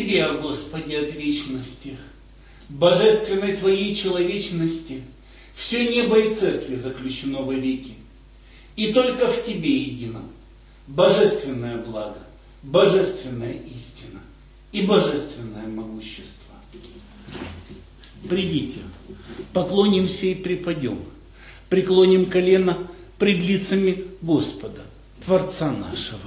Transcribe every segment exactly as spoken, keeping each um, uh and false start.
Тебе, о Господи, от вечности, божественной Твоей человечности, все небо и церкви заключено во веки. И только в Тебе едином божественное благо, божественная истина и божественное могущество. Придите, поклонимся и припадем, преклоним колено пред лицами Господа, Творца нашего.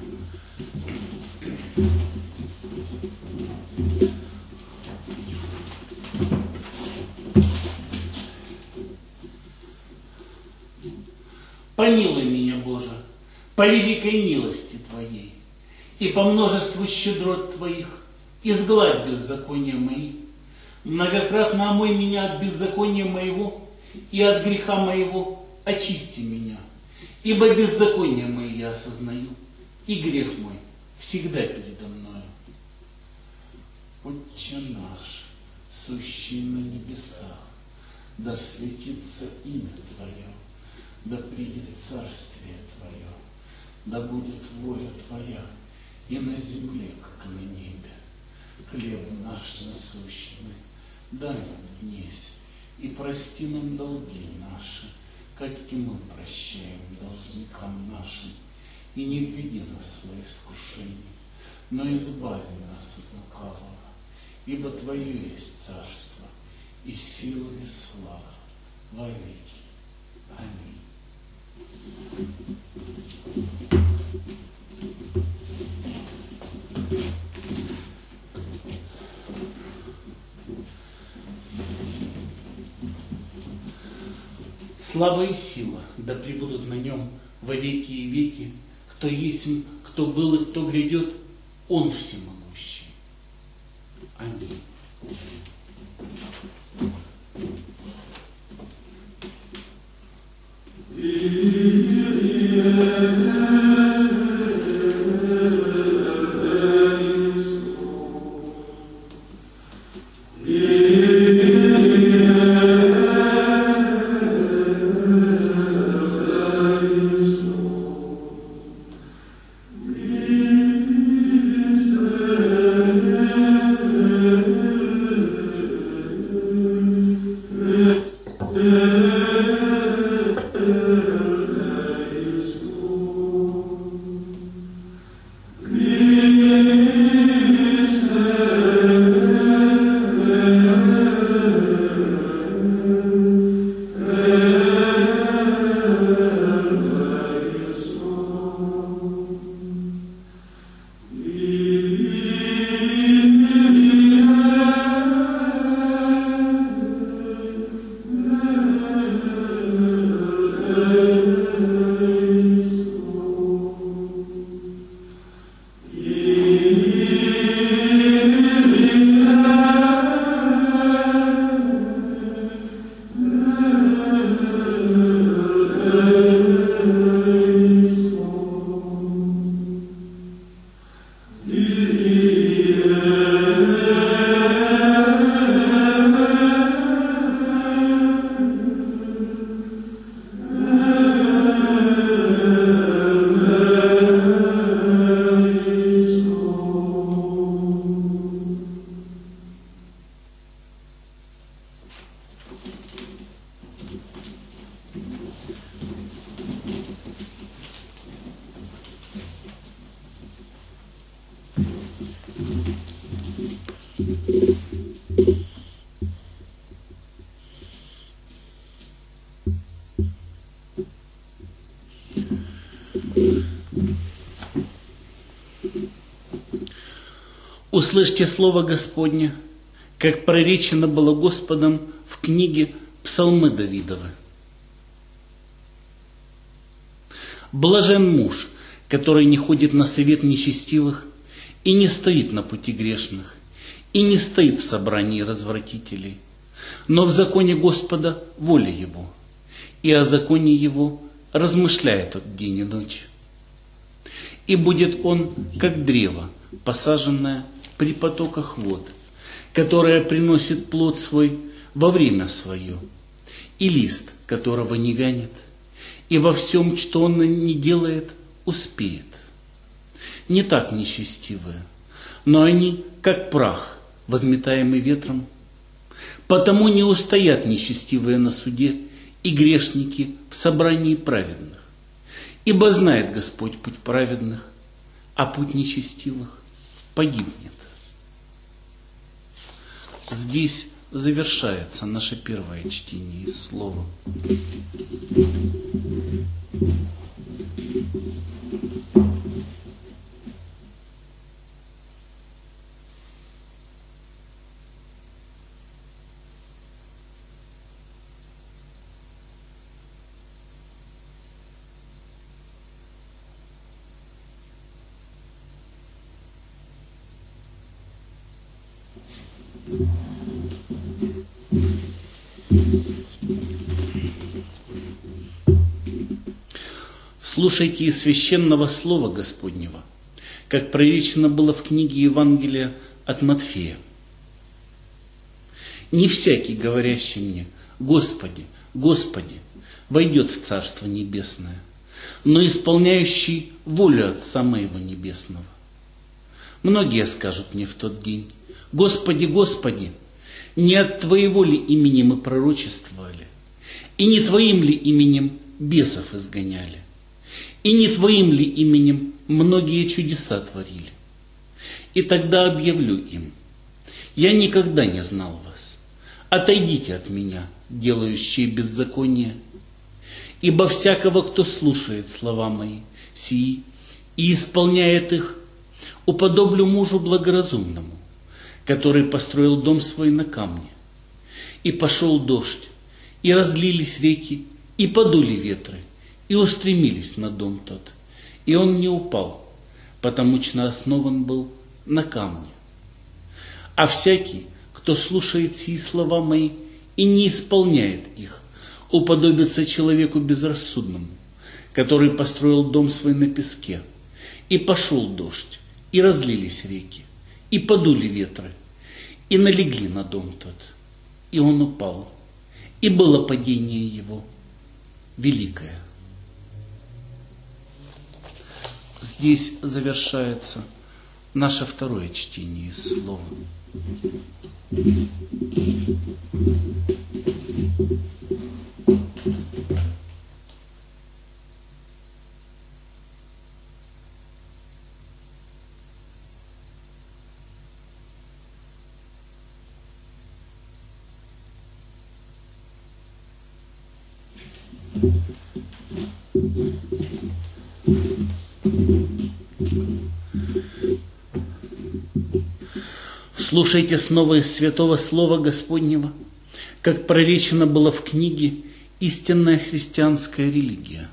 Помилуй меня, Боже, по великой милости Твоей, и по множеству щедрот Твоих изгладь беззакония мои. Многократно омой меня от беззакония моего, и от греха моего очисти меня. Ибо беззаконие мое я осознаю, и грех мой всегда передо мною. Отче наш, сущий на небесах, да светится имя Твое, да придет царствие Твое, да будет воля Твоя и на земле, как на небе. Хлеб наш насущный дай нам днесь, и прости нам долги наши, как и мы прощаем должникам нашим. И не введи нас в искушение, но избави нас от лукавого, ибо Твое есть царство, и сила, и слава во веки. Аминь. Слава и сила да пребудут на нем во веки и веки, кто есть, кто был и кто грядет, Он всемогущий. Аминь. Услышьте слово Господне, как проречено было Господом в книге Псалмы Давидовы. Блажен муж, который не ходит на совет нечестивых и не стоит на пути грешных, и не стоит в собрании развратителей, но в законе Господа воля его, и о законе его размышляет от день и ночь. И будет он, как древо, посаженное при потоках вод, которое приносит плод свой во время свое, и лист, которого не вянет, и во всем, что он не делает, успеет. Не так нечестивые, но они как прах, возметаемый ветром. Потому не устоят нечестивые на суде и грешники в собрании праведных. Ибо знает Господь путь праведных, а путь нечестивых погибнет. Здесь завершается наше первое чтение из Слова. Слушайте из священного слова Господнего, как проречено было в книге Евангелия от Матфея. Не всякий, говорящий мне: Господи, Господи, войдет в Царство Небесное, но исполняющий волю Отца Моего Небесного. Многие скажут мне в тот день: Господи, Господи, не от Твоего ли имени мы пророчествовали, и не Твоим ли именем бесов изгоняли, и не Твоим ли именем многие чудеса творили? И тогда объявлю им: я никогда не знал вас. Отойдите от меня, делающие беззаконие. Ибо всякого, кто слушает слова мои сии и исполняет их, уподоблю мужу благоразумному, который построил дом свой на камне. И пошел дождь, и разлились реки, и подули ветры, и устремились на дом тот. И он не упал, потому что основан был на камне. А всякий, кто слушает сии слова мои и не исполняет их, уподобится человеку безрассудному, который построил дом свой на песке. И пошел дождь, и разлились реки, и подули ветры, и налегли на дом тот. И он упал, и было падение его великое. Здесь завершается наше второе чтение из Слова. Слушайте снова из святого слова Господнего, как проречено было в книге «Истинная христианская религия».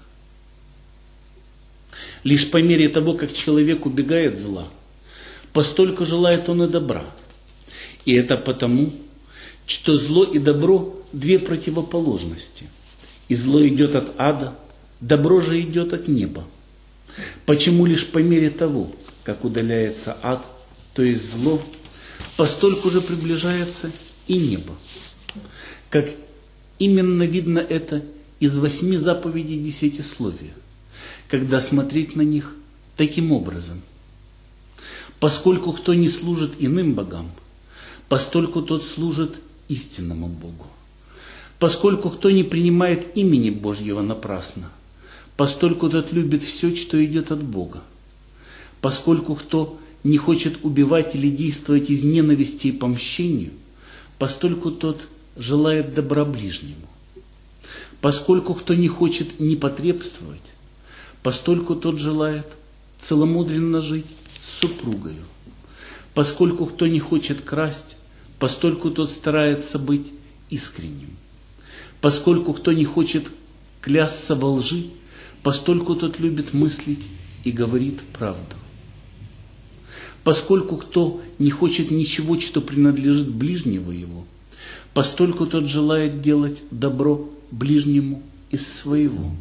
Лишь по мере того, как человек убегает зла, постольку желает он и добра. И это потому, что зло и добро – две противоположности. И зло идет от ада, добро же идет от неба. Почему лишь по мере того, как удаляется ад, то есть зло, постольку же приближается и небо. Как именно видно это из восьми заповедей десятисловия, когда смотреть на них таким образом. Поскольку кто не служит иным богам, постольку тот служит истинному Богу. Поскольку кто не принимает имени Божьего напрасно, постольку тот любит все, что идет от Бога. Поскольку кто не хочет убивать или действовать из ненависти и по мщению, постольку тот желает добра ближнему. Поскольку кто не хочет непотребствовать, постольку тот желает целомудренно жить с супругою. Поскольку кто не хочет красть, постольку тот старается быть искренним. Поскольку кто не хочет клясться во лжи, постольку тот любит мыслить и говорит правду. Поскольку кто не хочет ничего, что принадлежит ближнему его, постольку тот желает делать добро ближнему из своего.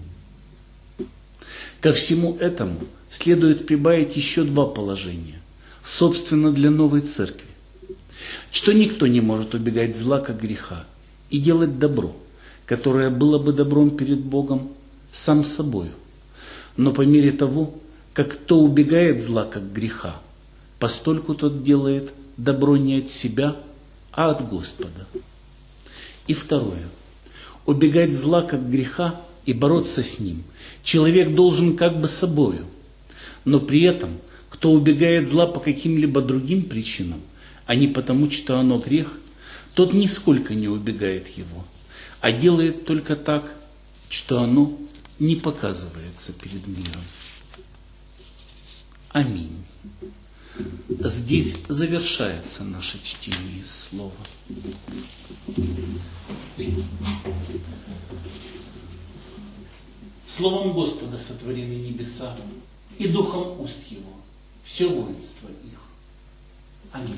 Ко всему этому следует прибавить еще два положения, собственно для новой церкви. Что никто не может убегать зла, как греха, и делать добро, которое было бы добром перед Богом сам собою. Но по мере того, как кто убегает зла, как греха, постольку тот делает добро не от себя, а от Господа. И второе. Убегать зла как греха и бороться с ним человек должен как бы собою. Но при этом, кто убегает зла по каким-либо другим причинам, а не потому, что оно грех, тот нисколько не убегает его, а делает только так, что оно не показывается перед миром. Аминь. Здесь завершается наше чтение из слова. Словом Господа сотворены небеса, и духом уст Его все воинство их. Аминь.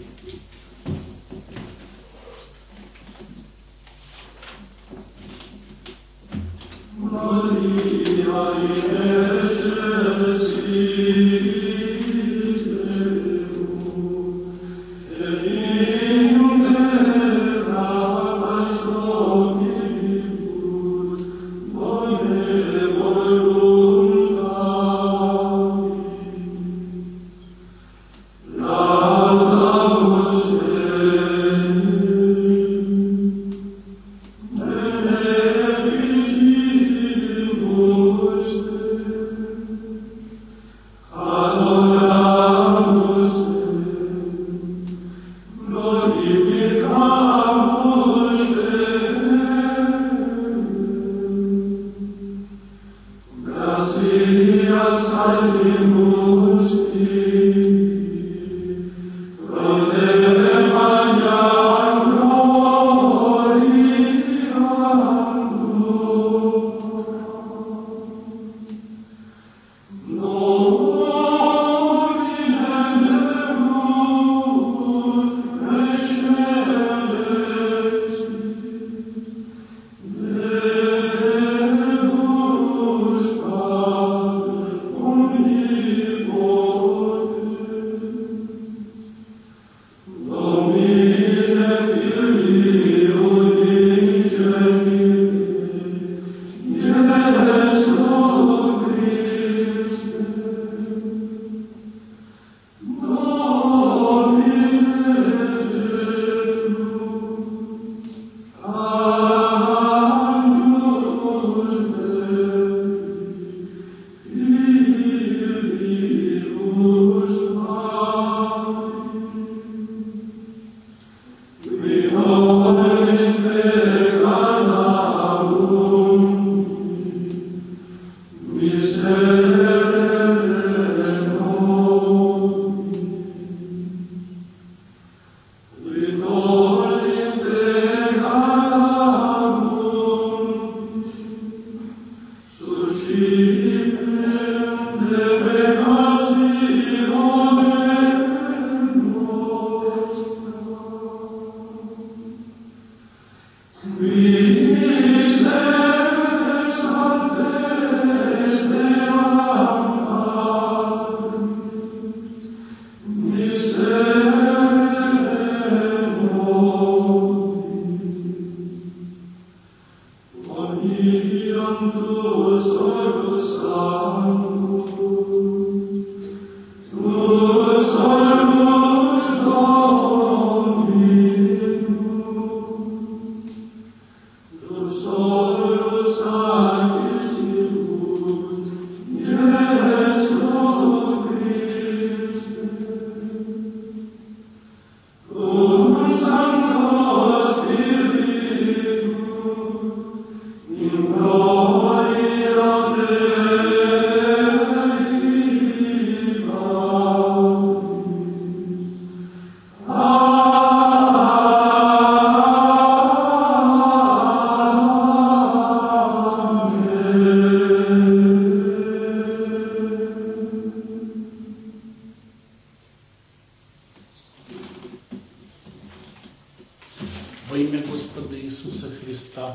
Во имя Господа Иисуса Христа,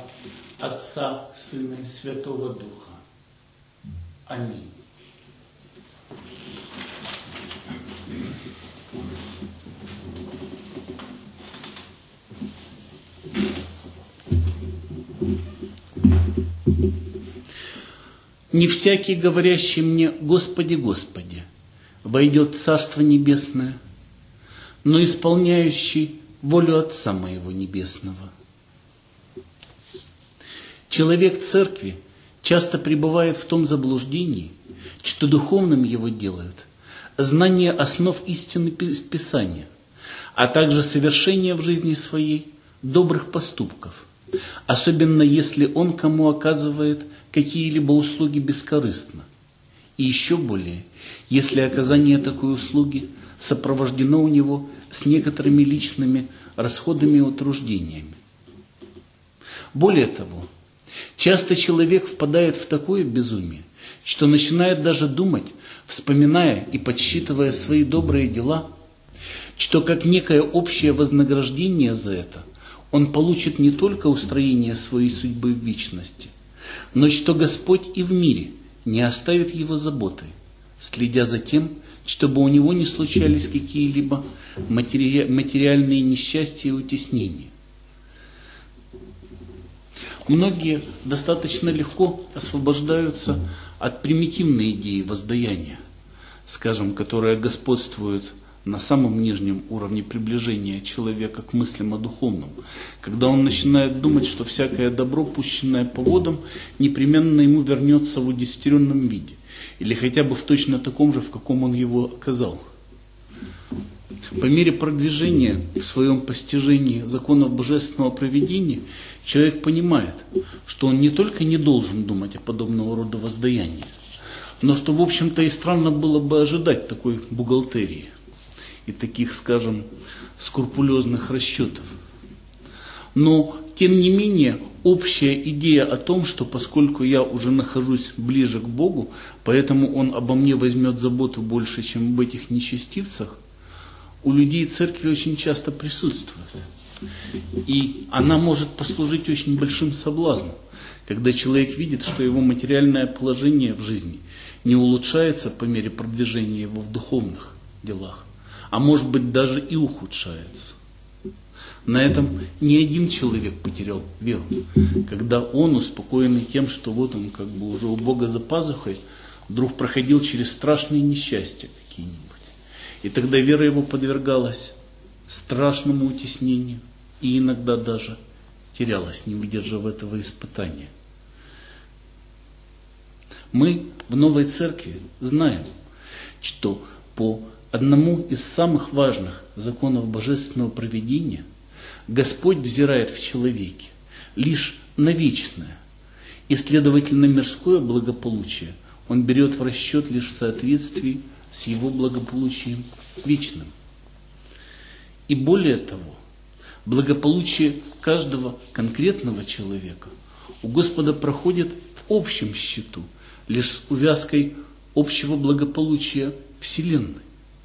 Отца, Сына и Святого Духа. Аминь. Не всякий, говорящий мне: Господи, Господи, войдет в Царство Небесное, но исполняющий волю Отца моего Небесного. Человек церкви часто пребывает в том заблуждении, что духовным его делают знание основ истины Писания, а также совершение в жизни своей добрых поступков, особенно если он кому оказывает какие-либо услуги бескорыстно, и еще более, если оказание такой услуги сопровождено у него с некоторыми личными расходами и утруждениями. Более того, часто человек впадает в такое безумие, что начинает даже думать, вспоминая и подсчитывая свои добрые дела, что как некое общее вознаграждение за это он получит не только устроение своей судьбы в вечности, но что Господь и в мире не оставит его заботой, следя за тем, чтобы у него не случались какие-либо матери... материальные несчастья и утеснения. Многие достаточно легко освобождаются от примитивной идеи воздаяния, скажем, которая господствует на самом нижнем уровне приближения человека к мыслям о духовном, когда он начинает думать, что всякое добро, пущенное по водам, непременно ему вернется в удесятеренном виде, или хотя бы в точно таком же, в каком он его оказал. По мере продвижения в своем постижении законов божественного провидения, человек понимает, что он не только не должен думать о подобного рода воздаянии, но что, в общем-то, и странно было бы ожидать такой бухгалтерии и таких, скажем, скрупулезных расчетов. Но, тем не менее, общая идея о том, что поскольку я уже нахожусь ближе к Богу, поэтому Он обо мне возьмет заботу больше, чем об этих нечестивцах, у людей церкви очень часто присутствует. И она может послужить очень большим соблазном, когда человек видит, что его материальное положение в жизни не улучшается по мере продвижения его в духовных делах, а может быть даже и ухудшается. На этом ни один человек потерял веру, когда он, успокоенный тем, что вот он как бы уже у Бога за пазухой, вдруг проходил через страшные несчастья какие-нибудь. И тогда вера его подвергалась страшному утеснению и иногда даже терялась, не выдержав этого испытания. Мы в новой церкви знаем, что по одному из самых важных законов божественного провидения Господь взирает в человеке лишь на вечное, и, следовательно, мирское благополучие Он берет в расчет лишь в соответствии с Его благополучием вечным. И более того, благополучие каждого конкретного человека у Господа проходит в общем счету, лишь с увязкой общего благополучия Вселенной.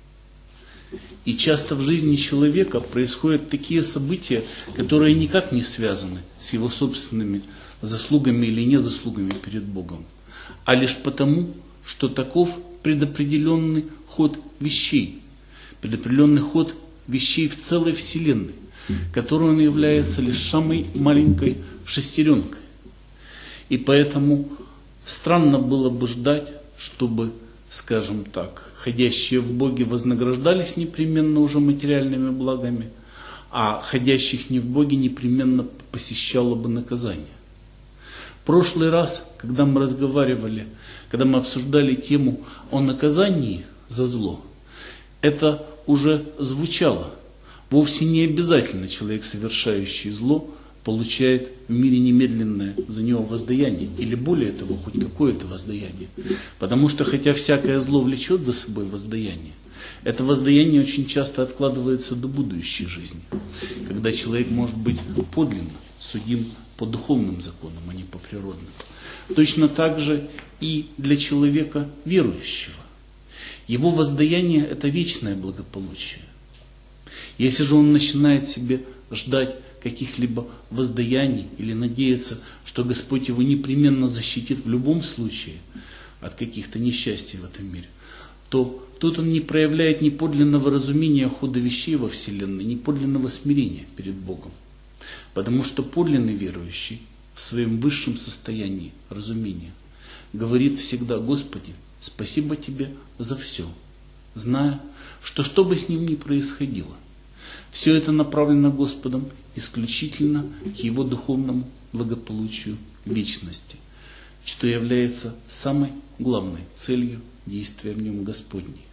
И часто в жизни человека происходят такие события, которые никак не связаны с его собственными заслугами или незаслугами перед Богом, а лишь потому, что таков предопределенный ход вещей, предопределенный ход вещей в целой Вселенной, которой он является лишь самой маленькой шестеренкой. И поэтому странно было бы ждать, чтобы, скажем так, ходящие в Боге вознаграждались непременно уже материальными благами, а ходящих не в Боге непременно посещало бы наказание. В прошлый раз, когда мы разговаривали, когда мы обсуждали тему о наказании за зло, это уже звучало. Вовсе не обязательно человек, совершающий зло, получает в мире немедленное за него воздаяние, или более того, хоть какое-то воздаяние. Потому что, хотя всякое зло влечет за собой воздаяние, это воздаяние очень часто откладывается до будущей жизни, когда человек может быть подлинно судим по духовным законам, а не по природным. Точно так же и для человека верующего. Его воздаяние – это вечное благополучие. Если же он начинает себе ждать каких-либо воздаяний или надеяться, что Господь его непременно защитит в любом случае от каких-то несчастий в этом мире, то тут он не проявляет ни подлинного разумения хода вещей во Вселенной, ни подлинного смирения перед Богом. Потому что подлинный верующий в своем высшем состоянии разумения говорит всегда: Господи, спасибо Тебе за все, зная, что что бы с ним ни происходило, Все это направлено Господом исключительно к Его духовному благополучию вечности, что является самой главной целью действия в нем Господней.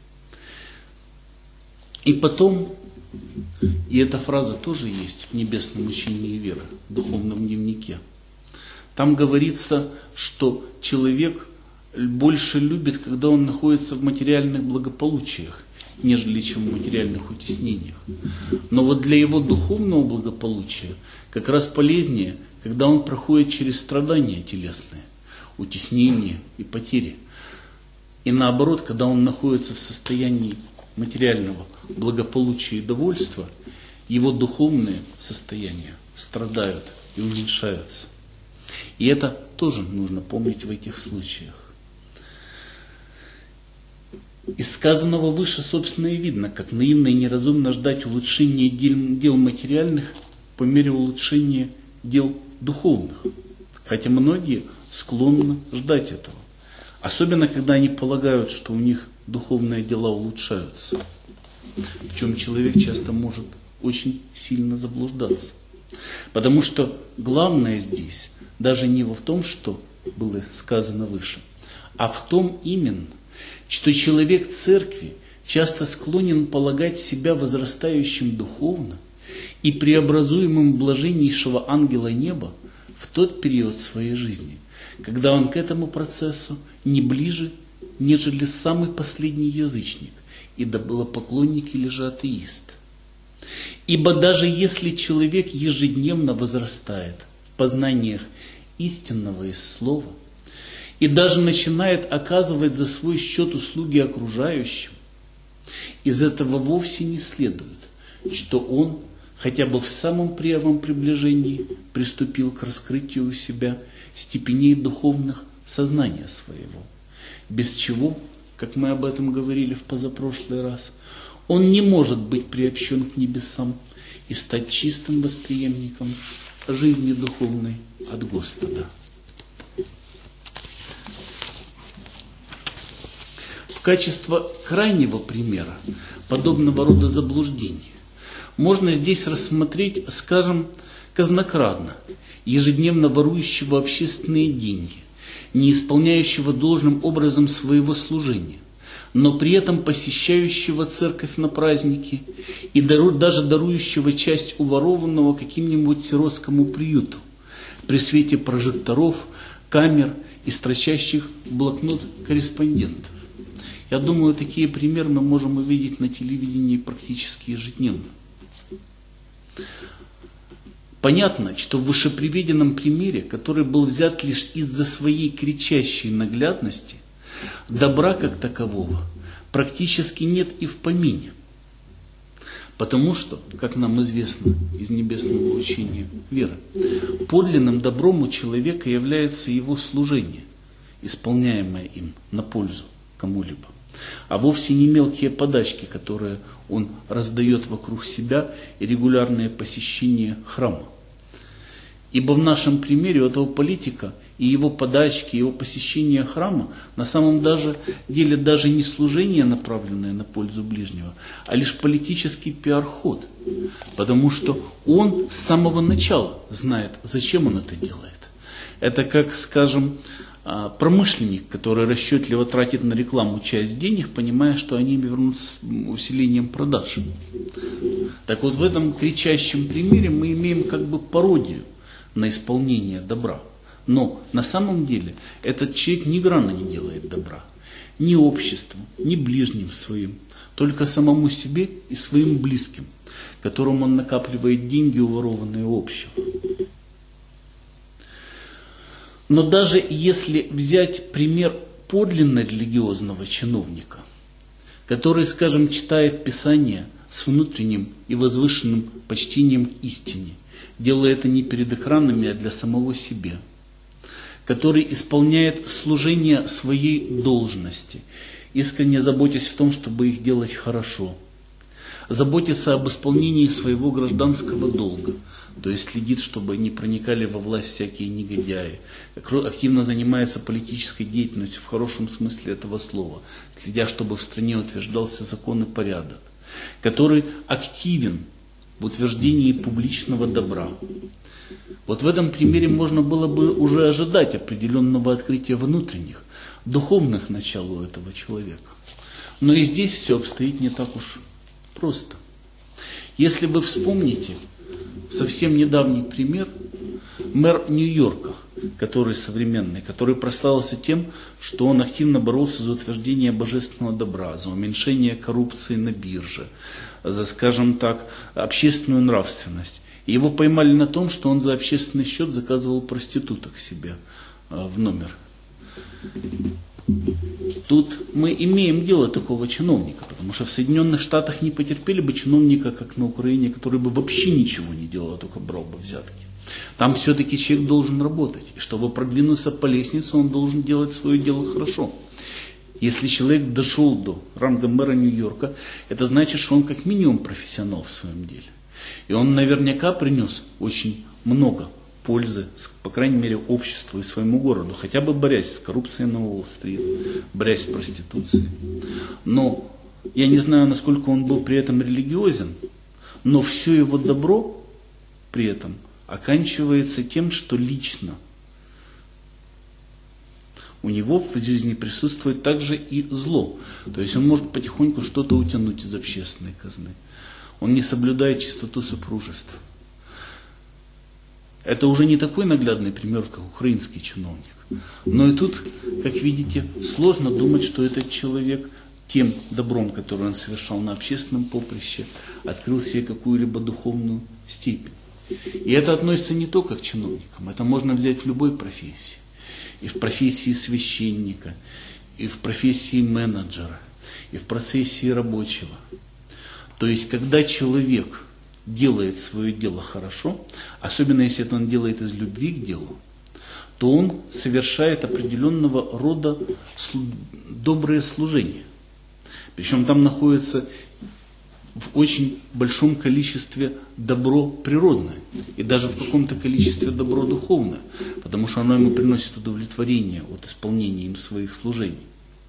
И потом, и эта фраза тоже есть в небесном учении веры, в духовном дневнике. Там говорится, что человек больше любит, когда он находится в материальных благополучиях, нежели чем в материальных утеснениях. Но вот для его духовного благополучия как раз полезнее, когда он проходит через страдания телесные, утеснения и потери. И наоборот, когда он находится в состоянии материального благополучия и довольства, его духовные состояния страдают и уменьшаются. И это тоже нужно помнить в этих случаях. Из сказанного выше, собственно, и видно, как наивно и неразумно ждать улучшения дел материальных по мере улучшения дел духовных. Хотя многие склонны ждать этого. Особенно, когда они полагают, что у них духовные дела улучшаются. В чем человек часто может очень сильно заблуждаться. Потому что главное здесь даже не в том, что было сказано выше, а в том именно, что человек церкви часто склонен полагать себя возрастающим духовно и преобразуемым блаженнейшего ангела неба в тот период своей жизни, когда он к этому процессу не ближе, нежели самый последний язычник, и идолопоклонник или же атеист. Ибо даже если человек ежедневно возрастает в познаниях истинного из слова, и даже начинает оказывать за свой счет услуги окружающим, из этого вовсе не следует, что он хотя бы в самом первом приближении приступил к раскрытию у себя степеней духовных сознания своего, без чего, как мы об этом говорили в позапрошлый раз, он не может быть приобщен к небесам и стать чистым восприемником жизни духовной от Господа. В качестве крайнего примера подобного рода заблуждений можно здесь рассмотреть, скажем, казнокрадна, ежедневно ворующего общественные деньги, не исполняющего должным образом своего служения, но при этом посещающего церковь на праздники и дару, даже дарующего часть уворованного каким-нибудь сиротскому приюту при свете прожекторов, камер и строчащих в блокнот корреспондентов. Я думаю, такие примеры мы можем увидеть на телевидении практически ежедневно. Понятно, что в вышеприведенном примере, который был взят лишь из-за своей кричащей наглядности, добра как такового практически нет и в помине. Потому что, как нам известно из небесного учения веры, подлинным добром у человека является его служение, исполняемое им на пользу кому-либо, а вовсе не мелкие подачки, которые он раздает вокруг себя, и регулярное посещение храма. Ибо в нашем примере у этого политика и его подачки, и его посещение храма на самом даже деле даже не служение, направленное на пользу ближнего, а лишь политический пиар-ход. Потому что он с самого начала знает, зачем он это делает. Это как, скажем, промышленник, который расчетливо тратит на рекламу часть денег, понимая, что они вернутся с усилением продаж. Так вот, в этом кричащем примере мы имеем как бы пародию на исполнение добра. Но на самом деле этот человек ни грана не делает добра. Ни обществу, ни ближним своим, только самому себе и своим близким, которым он накапливает деньги, уворованные у общего. Но даже если взять пример подлинно религиозного чиновника, который, скажем, читает Писание с внутренним и возвышенным почтением к истине, делая это не перед экранами, а для самого себя, который исполняет служение своей должности, искренне заботясь в том, чтобы их делать хорошо, заботится об исполнении своего гражданского долга, то есть следит, чтобы не проникали во власть всякие негодяи, активно занимается политической деятельностью в хорошем смысле этого слова, следя, чтобы в стране утверждался закон и порядок, который активен в утверждении публичного добра. Вот в этом примере можно было бы уже ожидать определенного открытия внутренних, духовных начал у этого человека. Но и здесь все обстоит не так уж просто. Если вы вспомните совсем недавний пример, мэр Нью-Йорка, который современный, который прославился тем, что он активно боролся за утверждение божественного добра, за уменьшение коррупции на бирже, за, скажем так, общественную нравственность. И его поймали на том, что он за общественный счет заказывал проституток себе в номер. Тут мы имеем дело такого чиновника, потому что в Соединенных Штатах не потерпели бы чиновника, как на Украине, который бы вообще ничего не делал, а только брал бы взятки. Там все-таки человек должен работать, и чтобы продвинуться по лестнице, он должен делать свое дело хорошо. Если человек дошел до ранга мэра Нью-Йорка, это значит, что он как минимум профессионал в своем деле. И он наверняка принес очень много пользы, по крайней мере, обществу и своему городу, хотя бы борясь с коррупцией на Уолл-стрит, борясь с проституцией. Но я не знаю, насколько он был при этом религиозен, но все его добро при этом оканчивается тем, что лично у него в жизни присутствует также и зло. То есть он может потихоньку что-то утянуть из общественной казны. Он не соблюдает чистоту супружества. Это уже не такой наглядный пример, как украинский чиновник. Но и тут, как видите, сложно думать, что этот человек тем добром, который он совершал на общественном поприще, открыл себе какую-либо духовную степень. И это относится не только к чиновникам, это можно взять в любой профессии. И в профессии священника, и в профессии менеджера, и в профессии рабочего. То есть, когда человек делает свое дело хорошо, особенно если это он делает из любви к делу, то он совершает определенного рода добрые служения. Причем там находится в очень большом количестве добро природное, и даже в каком-то количестве добро духовное, потому что оно ему приносит удовлетворение от исполнения им своих служений.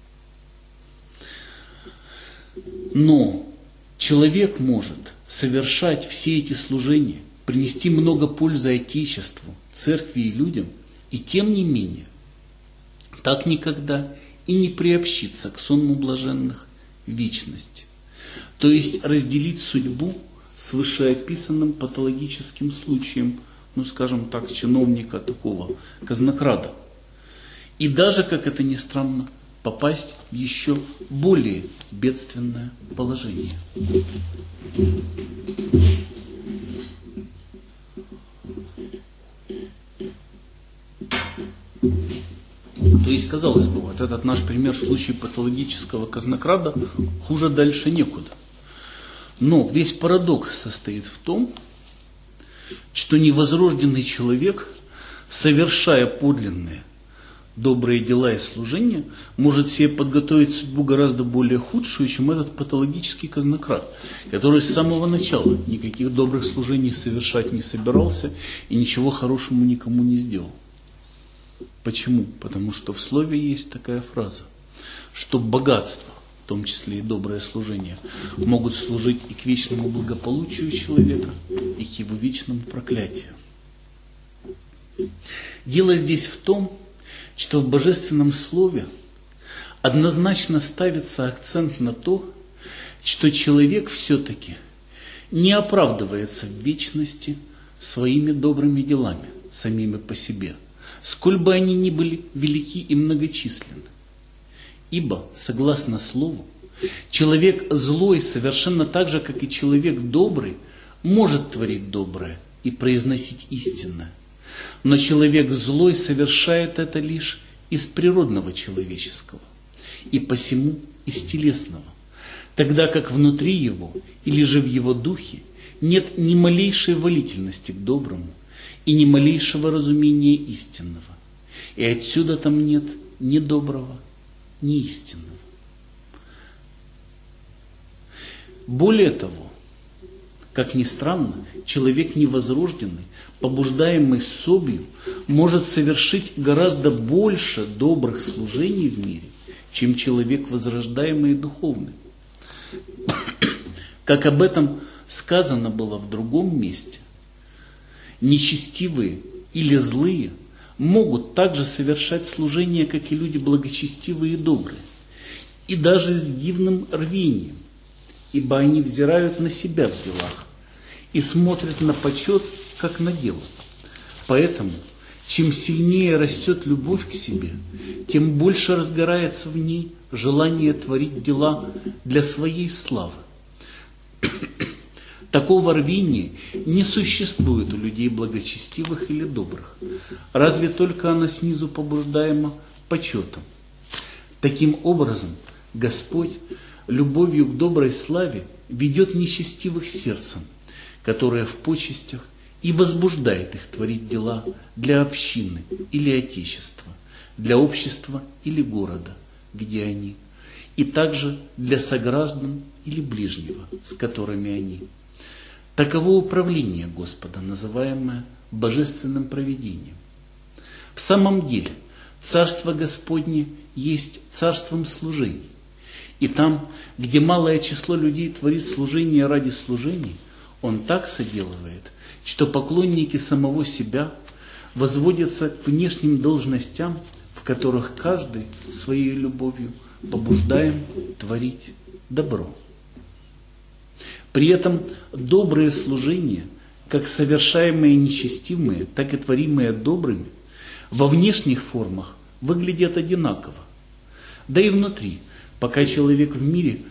Но человек может совершать все эти служения, принести много пользы Отечеству, церкви и людям, и тем не менее, так никогда и не приобщиться к сонму блаженных в вечности. То есть разделить судьбу с вышеописанным патологическим случаем, ну скажем так, чиновника такого, казнокрада. И даже, как это ни странно, попасть в еще более бедственное положение. То есть, казалось бы, вот этот наш пример в случае патологического казнокрада, хуже дальше некуда. Но весь парадокс состоит в том, что невозрожденный человек, совершая подлинные добрые дела и служения, может себе подготовить судьбу гораздо более худшую, чем этот патологический казнокрад, который с самого начала никаких добрых служений совершать не собирался и ничего хорошему никому не сделал. Почему? Потому что в слове есть такая фраза, что богатство, в том числе и доброе служение, могут служить и к вечному благополучию человека, и к его вечному проклятию. Дело здесь в том, что в Божественном Слове однозначно ставится акцент на то, что человек все-таки не оправдывается в вечности своими добрыми делами, самими по себе, сколь бы они ни были велики и многочисленны. Ибо, согласно Слову, человек злой совершенно так же, как и человек добрый, может творить доброе и произносить истинное. Но человек злой совершает это лишь из природного человеческого, и посему из телесного, тогда как внутри его, или же в его духе, нет ни малейшей волительности к доброму и ни малейшего разумения истинного. И отсюда там нет ни доброго, ни истинного. Более того, как ни странно, человек невозрожденный, побуждаемый собою, может совершить гораздо больше добрых служений в мире, чем человек возрождаемый и духовный. Как об этом сказано было в другом месте: нечестивые или злые могут также совершать служение, как и люди благочестивые и добрые, и даже с дивным рвением, ибо они взирают на себя в делах и смотрят на почет, как на дело. Поэтому, чем сильнее растет любовь к себе, тем больше разгорается в ней желание творить дела для своей славы. Такого рвения не существует у людей благочестивых или добрых, разве только оно снизу побуждаемо почетом. Таким образом, Господь любовью к доброй славе ведет нечестивых сердцем, которые в почестях, и возбуждает их творить дела для общины или отечества, для общества или города, где они, и также для сограждан или ближнего, с которыми они. Таково управление Господа, называемое божественным провидением. В самом деле, Царство Господне есть царством служений. И там, где малое число людей творит служение ради служений, Он так соделывает, что поклонники самого себя возводятся к внешним должностям, в которых каждый своей любовью побуждаем творить добро. При этом добрые служения, как совершаемые нечестивые, так и творимые добрыми, во внешних формах выглядят одинаково. Да и внутри, пока человек в мире,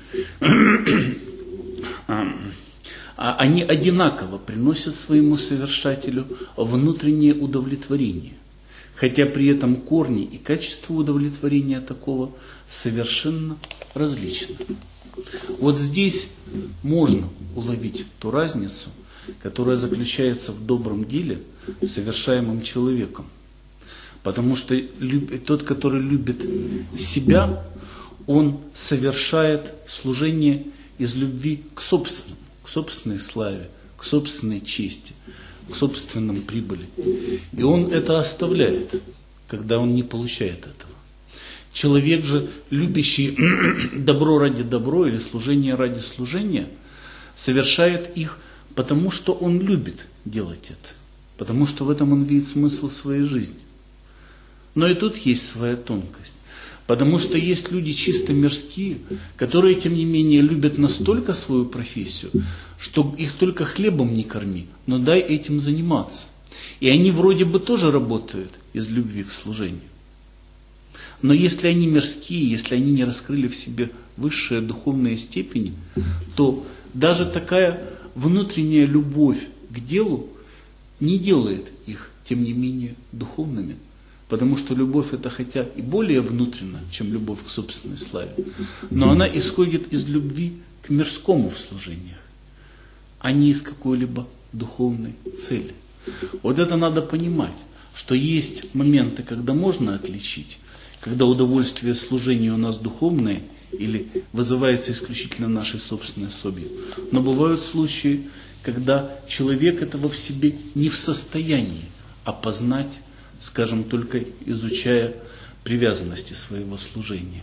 они одинаково приносят своему совершателю внутреннее удовлетворение, хотя при этом корни и качество удовлетворения такого совершенно различны. Вот здесь можно уловить ту разницу, которая заключается в добром деле, совершаемом человеком. Потому что тот, который любит себя, он совершает служение из любви к собственному, к собственной славе, к собственной чести, к собственным прибыли. И он это оставляет, когда он не получает этого. Человек же, любящий добро ради добро или служение ради служения, совершает их потому, что он любит делать это, потому что в этом он видит смысл своей жизни. Но и тут есть своя тонкость, потому что есть люди чисто мирские, которые, тем не менее, любят настолько свою профессию, что их только хлебом не корми, но дай этим заниматься. И они вроде бы тоже работают из любви к служению. Но если они мирские, если они не раскрыли в себе высшие духовные степени, то даже такая внутренняя любовь к делу не делает их, тем не менее, духовными. Потому что любовь это хотя и более внутренняя, чем любовь к собственной славе, но она исходит из любви к мирскому в служениях, а не из какой-либо духовной цели. Вот это надо понимать, что есть моменты, когда можно отличить, когда удовольствие служения у нас духовное или вызывается исключительно нашей собственной совестью. Но бывают случаи, когда человек этого в себе не в состоянии опознать, скажем, только изучая привязанности своего служения.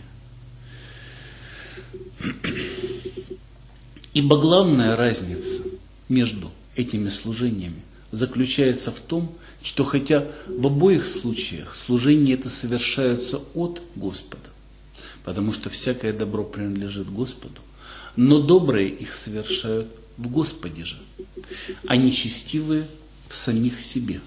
Ибо главная разница между этими служениями заключается в том, что хотя в обоих случаях служения это совершаются от Господа, потому что всякое добро принадлежит Господу, но добрые их совершают в Господе же, а нечестивые в самих себе.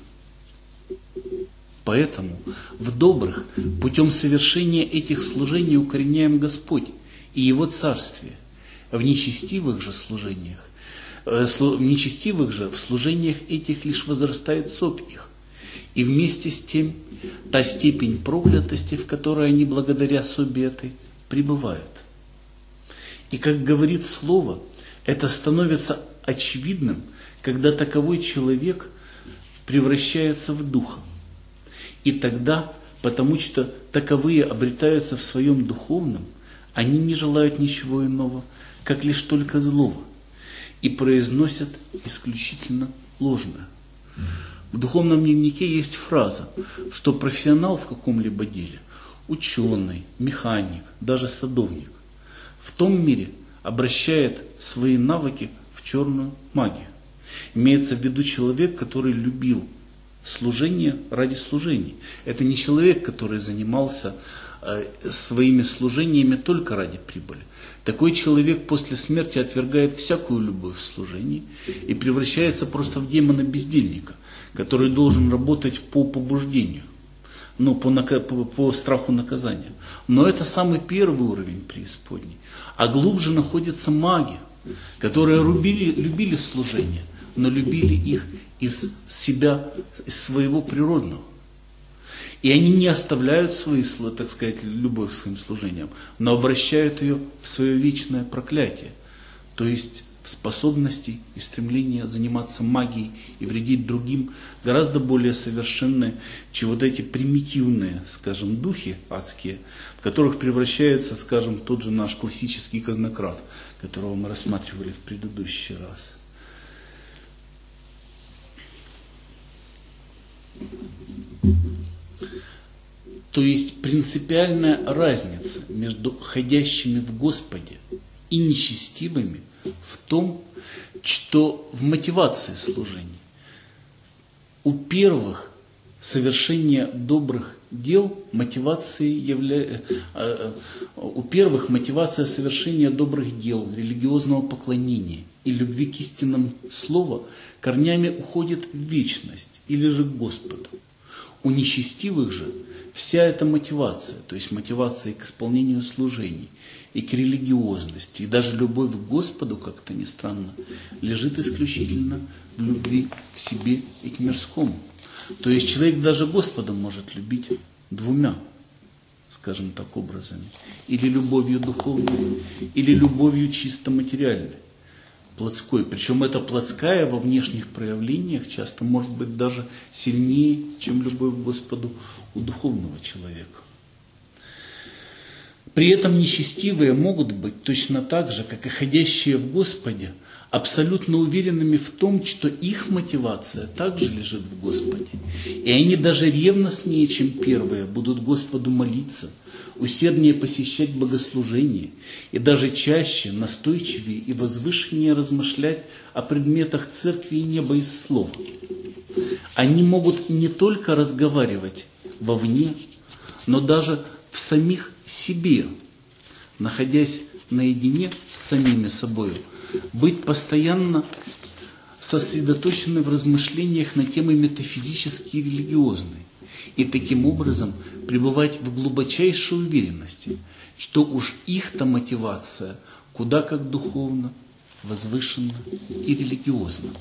Поэтому в добрых путем совершения этих служений укореняем Господь и Его Царствие, в нечестивых же служениях, в нечестивых же в служениях этих лишь возрастает сопь их, и вместе с тем та степень проклятости, в которой они благодаря собе этой пребывают. И как говорит Слово, это становится очевидным, когда таковой человек превращается в духа. И тогда, потому что таковые обретаются в своем духовном, они не желают ничего иного, как лишь только злого, и произносят исключительно ложное. В духовном дневнике есть фраза, что профессионал в каком-либо деле, ученый, механик, даже садовник, в том мире обращает свои навыки в черную магию. Имеется в виду человек, который любил служение ради служения. Это не человек, который занимался э, своими служениями только ради прибыли. Такой человек после смерти отвергает всякую любовь в служении и превращается просто в демона-бездельника, который должен работать по побуждению, ну, по, нака- по, по страху наказания. Но это самый первый уровень преисподней. А глубже находятся маги, которые любили, любили служение, но любили их из себя, из своего природного. И они не оставляют свои, так сказать, любовь к своим служениям, но обращают ее в свое вечное проклятие, то есть в способности и стремление заниматься магией и вредить другим, гораздо более совершенные, чем вот эти примитивные, скажем, духи адские, в которых превращается, скажем, тот же наш классический казнократ, которого мы рассматривали в предыдущий раз. То есть принципиальная разница между ходящими в Господе и нечестивыми в том, что в мотивации служения у первых совершение добрых дел мотивацией явля... у первых мотивация совершения добрых дел, религиозного поклонения и любви к истинному слову корнями уходит в вечность или же к Господу. У нечестивых же вся эта мотивация, то есть мотивация к исполнению служений, и к религиозности, и даже любовь к Господу, как-то ни странно, лежит исключительно в любви к себе и к мирскому. То есть человек даже Господа может любить двумя, скажем так, образами. Или любовью духовной, или любовью чисто материальной, плотской. Причем эта плотская во внешних проявлениях часто может быть даже сильнее, чем любовь к Господу у духовного человека. При этом нечестивые могут быть точно так же, как и ходящие в Господе, абсолютно уверенными в том, что их мотивация также лежит в Господе. И они даже ревностнее, чем первые, будут Господу молиться, усерднее посещать богослужения и даже чаще, настойчивее и возвышеннее размышлять о предметах церкви и неба из слова. Они могут не только разговаривать вовне, но даже в самих себе, находясь наедине с самими собой, быть постоянно сосредоточены в размышлениях на темы метафизические и религиозные, и таким образом пребывать в глубочайшей уверенности, что уж их-то мотивация куда как духовно, возвышенно и религиозно.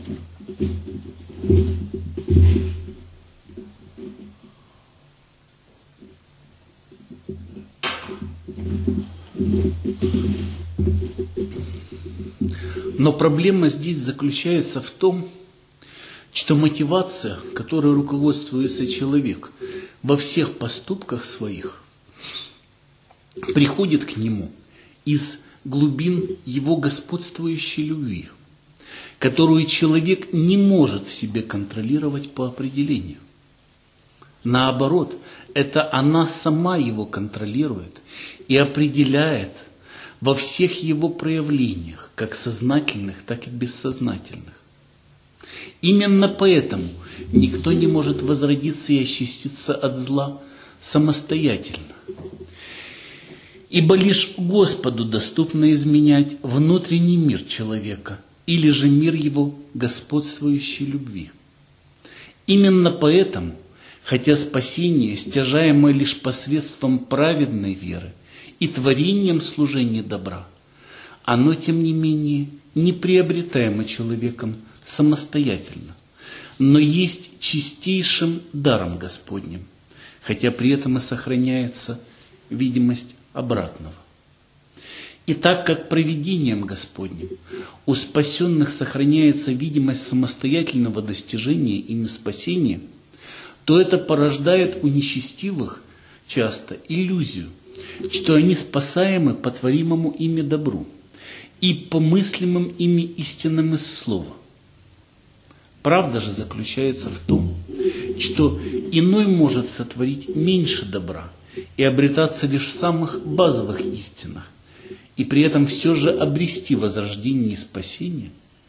Но проблема здесь заключается в том, что мотивация, которой руководствуется человек во всех поступках своих, приходит к нему из глубин его господствующей любви, которую человек не может в себе контролировать по определению. Наоборот, это она сама его контролирует и определяет во всех его проявлениях, как сознательных, так и бессознательных. Именно поэтому никто не может возродиться и очиститься от зла самостоятельно. Ибо лишь Господу доступно изменять внутренний мир человека или же мир его господствующей любви. Именно поэтому, хотя спасение стяжаемо лишь посредством праведной веры и творением служения добра, оно, тем не менее, не приобретаемо человеком самостоятельно, но есть чистейшим даром Господним, хотя при этом и сохраняется видимость обратного. И так как провидением Господним у спасенных сохраняется видимость самостоятельного достижения ими спасения, то это порождает у нечестивых часто иллюзию, что они спасаемы по творимому ими добру и по мыслимым ими истинам из слова. Правда же заключается в том, что иной может сотворить меньше добра и обретаться лишь в самых базовых истинах, и при этом все же обрести возрождение и спасение,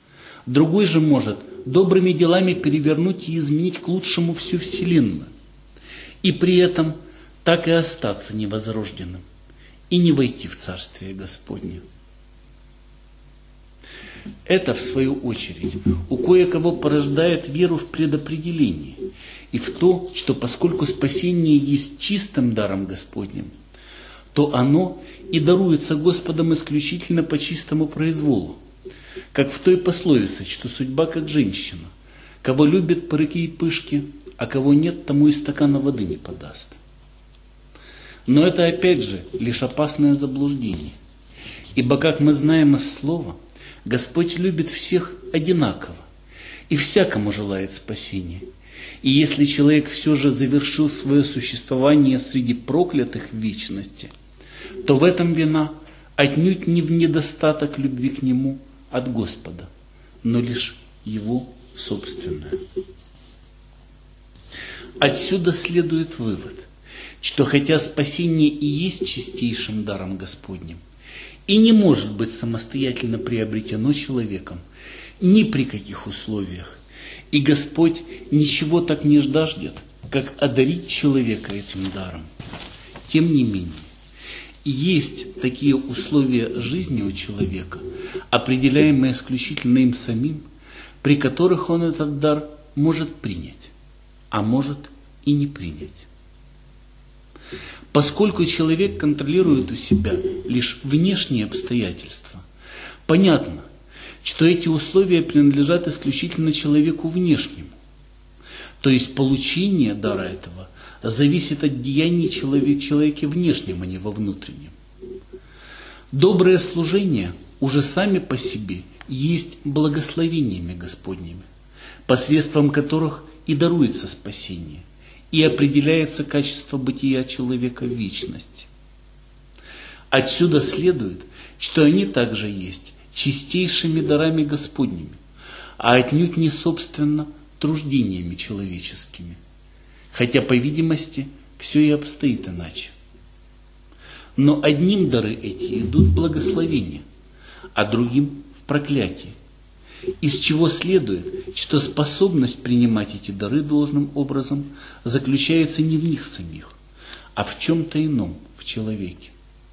Другой же может добрыми делами перевернуть и изменить к лучшему всю Вселенную, и при этом так и остаться невозрожденным, и не войти в Царствие Господне. Это, в свою очередь, у кое-кого порождает веру в предопределение и в то, что поскольку спасение есть чистым даром Господним, то оно и даруется Господом исключительно по чистому произволу, как в той пословице, что судьба как женщина, кого любят порыки и пышки, а кого нет, тому и стакана воды не подаст. Но это опять же лишь опасное заблуждение, ибо, как мы знаем из слова, Господь любит всех одинаково и всякому желает спасения. И если человек все же завершил свое существование среди проклятых в вечности, то в этом вина отнюдь не в недостаток любви к Нему от Господа, но лишь Его собственная. Отсюда следует вывод, что хотя спасение и есть чистейшим даром Господним, и не может быть самостоятельно приобретено человеком ни при каких условиях, и Господь ничего так не жаждет, как одарить человека этим даром. Тем не менее, есть такие условия жизни у человека, определяемые исключительно им самим, при которых он этот дар может принять, а может и не принять. Поскольку человек контролирует у себя лишь внешние обстоятельства, понятно, что эти условия принадлежат исключительно человеку внешнему. То есть получение дара этого зависит от деяний человека, человека внешнем, а не во внутреннем. Добрые служения уже сами по себе есть благословениями Господними, посредством которых и даруется спасение, и определяется качество бытия человека в вечности. Отсюда следует, что они также есть чистейшими дарами Господними, а отнюдь не собственно труждениями человеческими, хотя, по видимости, все и обстоит иначе. Но одним дары эти идут в благословение, а другим в проклятие, из чего следует, что способность принимать эти дары должным образом заключается не в них самих, а в чем-то ином в человеке.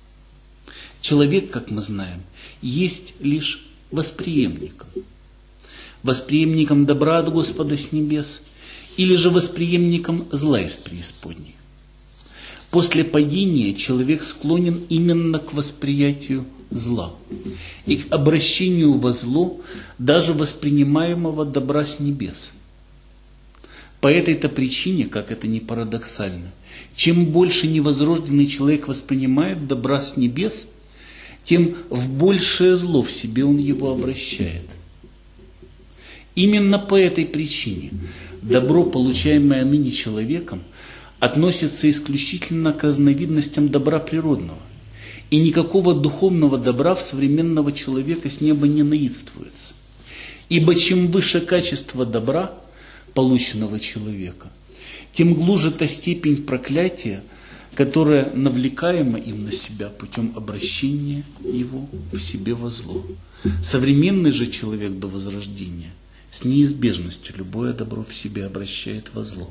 Человек, как мы знаем, есть лишь восприемником. Восприемником добра от Господа с небес или же восприемником зла из преисподней. После падения человек склонен именно к восприятию зла и к обращению во зло даже воспринимаемого добра с небес. По этой-то причине, как это ни парадоксально, чем больше невозрожденный человек воспринимает добра с небес, тем в большее зло в себе он его обращает. Именно по этой причине добро, получаемое ныне человеком, относится исключительно к разновидностям добра природного, и никакого духовного добра в современного человека с неба не наидствуется. Ибо чем выше качество добра, полученного человека, тем глубже та степень проклятия, которая навлекаема им на себя путем обращения его в себе во зло. Современный же человек до возрождения с неизбежностью любое добро в себе обращает во зло.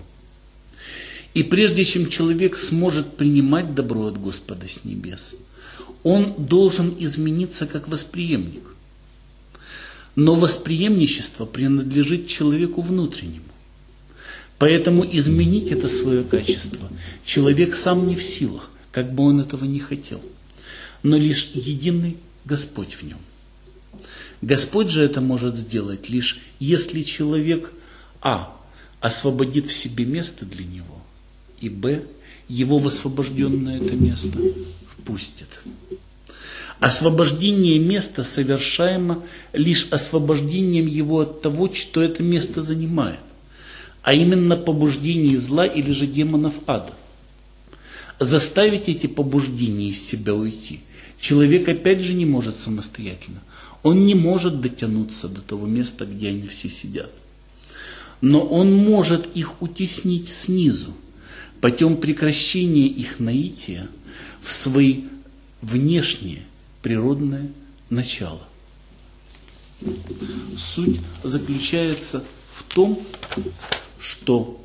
И прежде чем человек сможет принимать добро от Господа с небес, он должен измениться как восприемник. Но восприемничество принадлежит человеку внутреннему. Поэтому изменить это свое качество человек сам не в силах, как бы он этого не хотел, но лишь единый Господь в нем. Господь же это может сделать лишь если человек а. освободит в себе место для него, и б. его в освобожденное это место впустит. Освобождение места совершаемо лишь освобождением его от того, что это место занимает, а именно побуждений зла или же демонов ада. Заставить эти побуждения из себя уйти человек опять же не может самостоятельно. Он не может дотянуться до того места, где они все сидят. Но он может их утеснить снизу, путем прекращения их наития в свои внешние природное начало. Суть заключается в том, что,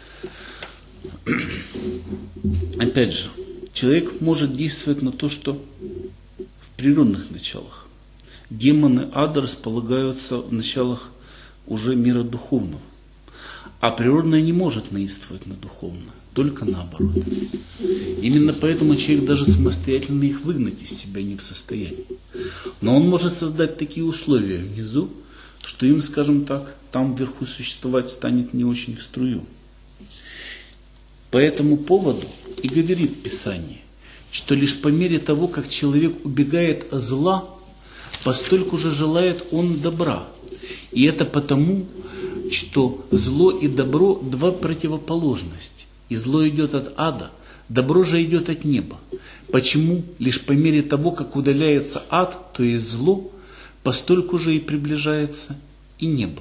опять же, человек может действовать на то, что в природных началах. Демоны ада располагаются в началах уже мира духовного. А природное не может наистывать на духовное, только наоборот. Именно поэтому человек даже самостоятельно их выгнать из себя не в состоянии. Но он может создать такие условия внизу, что им, скажем так, там вверху существовать станет не очень в струю. По этому поводу и говорит Писание, что лишь по мере того, как человек убегает от зла, постольку же желает он добра. И это потому, что зло и добро – два противоположности. И зло идет от ада, добро же идет от неба. Почему? Лишь по мере того, как удаляется ад, то есть зло, постольку же и приближается и небо.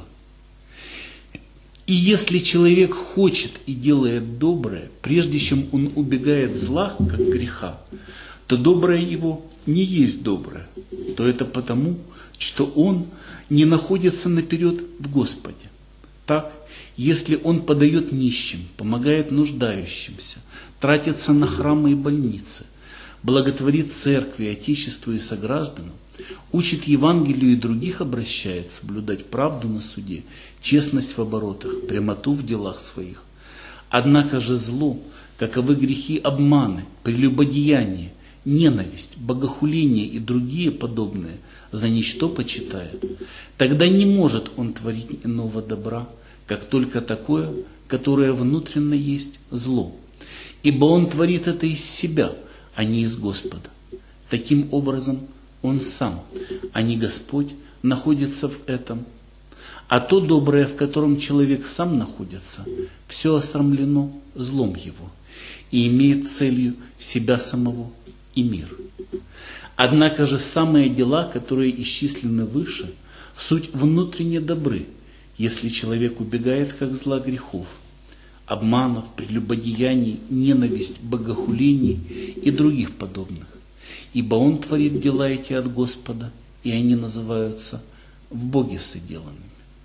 И если человек хочет и делает доброе, прежде чем он убегает зла, как греха, то доброе его не есть доброе, то это потому, что он не находится наперед в Господе. Так, если он подает нищим, помогает нуждающимся, тратится на храмы и больницы, благотворит церкви, отечеству и согражданам, учит Евангелию и других обращает соблюдать правду на суде, честность в оборотах, прямоту в делах своих. Однако же зло, каковы грехи обманы, прелюбодеяние, ненависть, богохуление и другие подобные, за ничто почитает, тогда не может он творить иного добра, как только такое, которое внутренно есть зло. Ибо он творит это из себя, а не из Господа. Таким образом, он сам, а не Господь, находится в этом. А то доброе, в котором человек сам находится, все осрамлено злом его и имеет целью себя самого и мир. Однако же самые дела, которые исчислены выше, суть внутренне добры, если человек убегает как зла грехов, обманов, прелюбодеяний, ненависть, богохулений и других подобных. Ибо он творит дела эти от Господа, и они называются в Боге соделанными.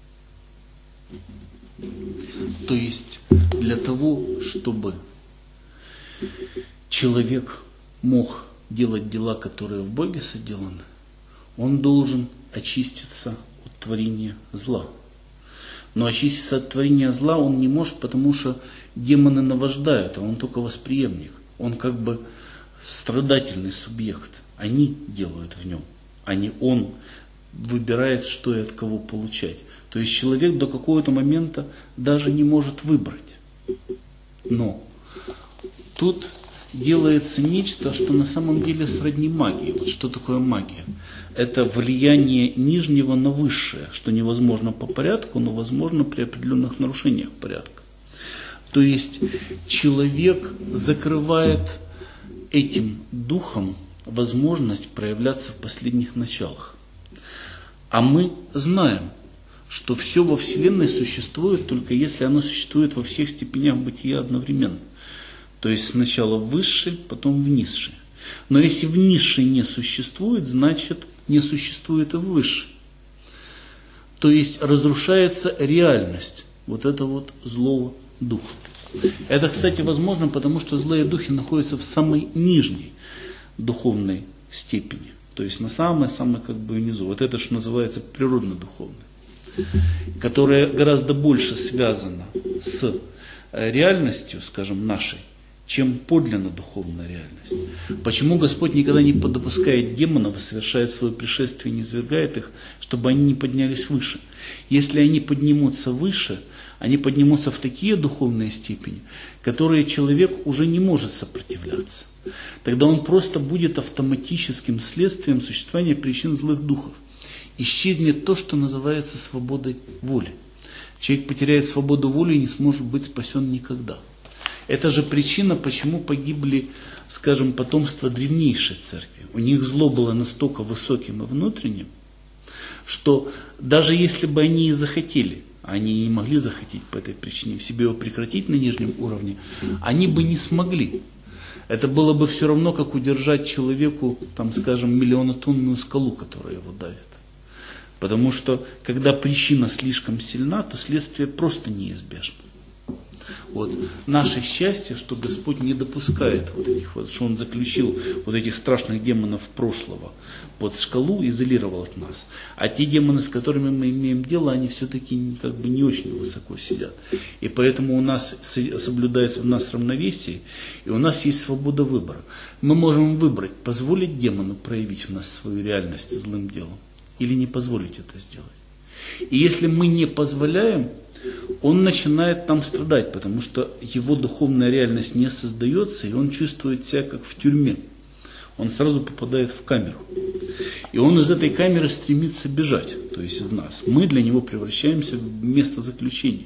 То есть для того, чтобы человек мог делать дела, которые в Боге соделаны, он должен очиститься от творения зла. Но очиститься от творения зла он не может, потому что демоны наваждают, а он только восприемник. Он как бы страдательный субъект. Они делают в нем, а не он выбирает, что и от кого получать. То есть человек до какого-то момента даже не может выбрать. Но тут делается нечто, что на самом деле сродни магии. Вот что такое магия? Это влияние нижнего на высшее, что невозможно по порядку, но возможно при определенных нарушениях порядка. То есть человек закрывает этим духом возможность проявляться в последних началах. А мы знаем, что все во Вселенной существует, только если оно существует во всех степенях бытия одновременно. То есть сначала в высшей, потом в низшей. Но если в низшей не существует, значит не существует и в высшей. То есть разрушается реальность вот этого вот злого духа. Это, кстати, возможно, потому что злые духи находятся в самой нижней духовной степени. То есть на самой-самой как бы внизу. Вот это, что называется природно-духовной. Которая гораздо больше связана с реальностью, скажем, нашей, чем подлинно духовная реальность. Почему Господь никогда не допускает демонов и совершает свое пришествие и не низвергает их, чтобы они не поднялись выше? Если они поднимутся выше, они поднимутся в такие духовные степени, которые человек уже не может сопротивляться. Тогда он просто будет автоматическим следствием существования причин злых духов. Исчезнет то, что называется свободой воли. Человек потеряет свободу воли и не сможет быть спасен никогда. Это же причина, почему погибли, скажем, потомство древнейшей церкви. У них зло было настолько высоким и внутренним, что даже если бы они и захотели, они не могли захотеть по этой причине в себе его прекратить на нижнем уровне, они бы не смогли. Это было бы все равно, как удержать человеку, там, скажем, миллионотонную скалу, которая его давит. Потому что, когда причина слишком сильна, то следствие просто неизбежно. Вот. Наше счастье, что Господь не допускает вот этих вот, что Он заключил вот этих страшных демонов прошлого под шкалу, изолировал от нас. А те демоны, с которыми мы имеем дело, они все-таки как бы не очень высоко сидят. И поэтому у нас соблюдается в нас равновесие, и у нас есть свобода выбора. Мы можем выбрать, позволить демону проявить в нас свою реальность злым делом, или не позволить это сделать. И если мы не позволяем, он начинает там страдать, потому что его духовная реальность не создается, и он чувствует себя как в тюрьме. Он сразу попадает в камеру. И он из этой камеры стремится бежать, то есть из нас. Мы для него превращаемся в место заключения.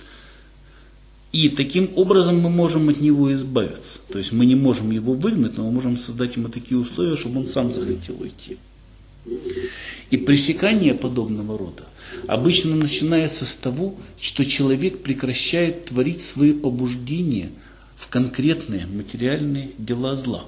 И таким образом мы можем от него избавиться. То есть мы не можем его выгнать, но мы можем создать ему такие условия, чтобы он сам захотел уйти. И пресекание подобного рода обычно начинается с того, что человек прекращает творить свои побуждения в конкретные материальные дела зла.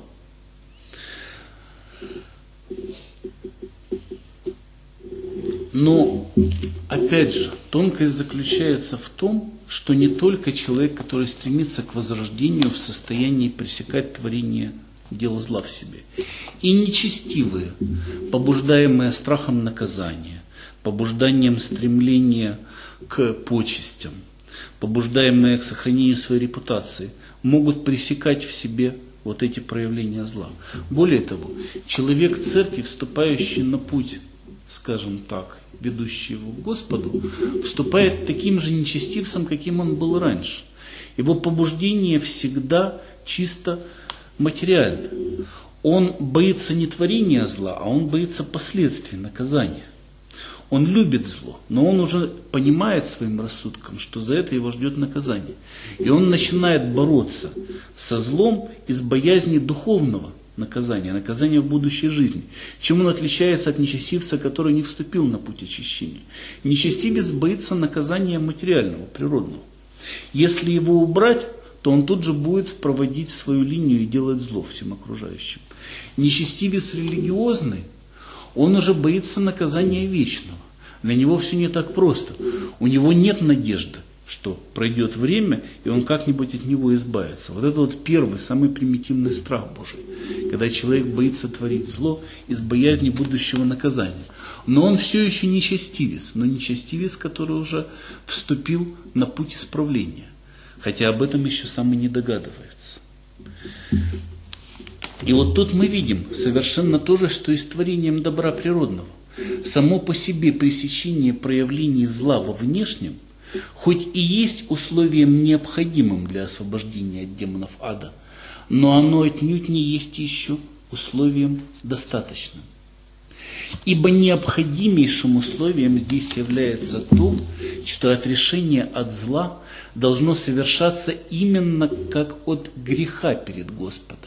Но, опять же, тонкость заключается в том, что не только человек, который стремится к возрождению, в состоянии пресекать творение дел зла в себе. И нечестивые, побуждаемые страхом наказания, побужданием стремления к почестям, побуждаемые к сохранению своей репутации, могут пресекать в себе вот эти проявления зла. Более того, человек церкви, вступающий на путь, скажем так, ведущий его к Господу, вступает таким же нечестивцем, каким он был раньше. Его побуждение всегда чисто материально. Он боится не творения зла, а он боится последствий, наказания. Он любит зло, но он уже понимает своим рассудком, что за это его ждет наказание. И он начинает бороться со злом из боязни духовного наказания, наказания в будущей жизни. Чем он отличается от нечестивца, который не вступил на путь очищения? Нечестивец боится наказания материального, природного. Если его убрать, то он тут же будет проводить свою линию и делать зло всем окружающим. Нечестивец религиозный, он уже боится наказания вечного. Для него все не так просто. У него нет надежды, что пройдет время, и он как-нибудь от него избавится. Вот это вот первый, самый примитивный страх Божий. Когда человек боится творить зло из боязни будущего наказания. Но он все еще нечестивец, но нечестивец, который уже вступил на путь исправления. Хотя об этом еще сам и не догадывается. И вот тут мы видим совершенно то же, что и с творением добра природного. Само по себе пресечение проявлений зла во внешнем, хоть и есть условием необходимым для освобождения от демонов ада, но оно отнюдь не есть еще условием достаточным. Ибо необходимейшим условием здесь является то, что отрешение от зла должно совершаться именно как от греха перед Господом.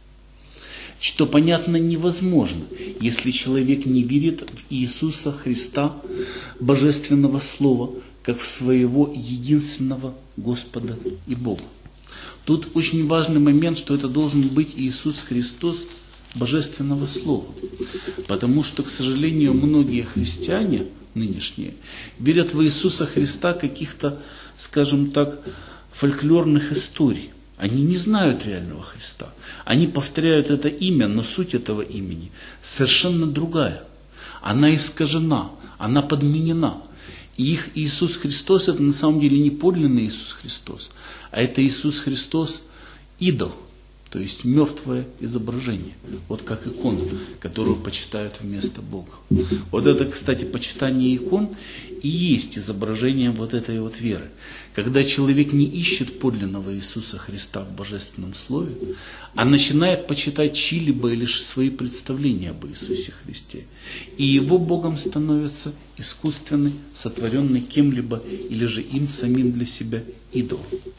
Что, понятно, невозможно, если человек не верит в Иисуса Христа, Божественного Слова, как в своего единственного Господа и Бога. Тут очень важный момент, что это должен быть Иисус Христос, Божественного Слова. Потому что, к сожалению, многие христиане нынешние верят в Иисуса Христа каких-то, скажем так, фольклорных историй. Они не знают реального Христа. Они повторяют это имя, но суть этого имени совершенно другая. Она искажена, она подменена. И их Иисус Христос, это на самом деле не подлинный Иисус Христос, а это Иисус Христос идол, то есть мертвое изображение. Вот как икона, которую почитают вместо Бога. Вот это, кстати, почитание икон и есть изображение вот этой вот веры. Когда человек не ищет подлинного Иисуса Христа в Божественном Слове, а начинает почитать чьи-либо или же свои представления об Иисусе Христе. И его Богом становится искусственный, сотворенный кем-либо или же им самим для себя идол.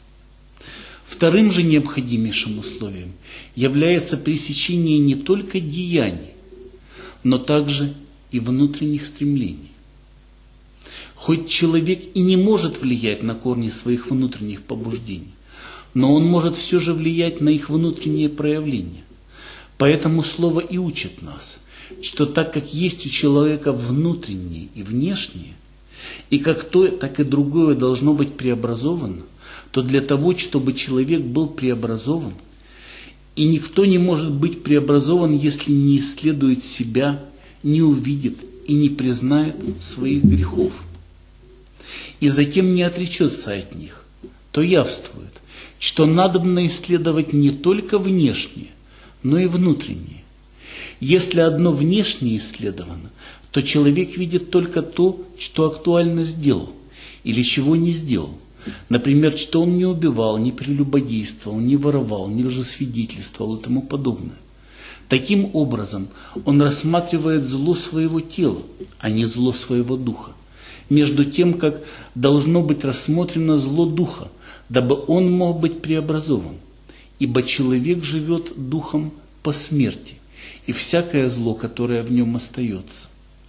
Вторым же необходимейшим условием является пресечение не только деяний, но также и внутренних стремлений. Хоть человек и не может влиять на корни своих внутренних побуждений, но он может все же влиять на их внутренние проявления. Поэтому Слово и учит нас. что так как есть у человека внутреннее и внешнее, и как то, так и другое должно быть преобразовано, то для того, чтобы человек был преобразован, и никто не может быть преобразован, если не исследует себя, не увидит и не признает своих грехов, и затем не отречется от них, то явствует, что надобно исследовать не только внешнее, но и внутреннее. Если одно внешнее исследовано, то человек видит только то, что актуально сделал, или чего не сделал. Например, что он не убивал, не прелюбодействовал, не воровал, не лжесвидетельствовал и тому подобное. Таким образом, он рассматривает зло своего тела, а не зло своего духа. Между тем, как должно быть рассмотрено зло духа, дабы он мог быть преобразован. Ибо человек живет духом по смерти, и всякое зло, которое в нем остается.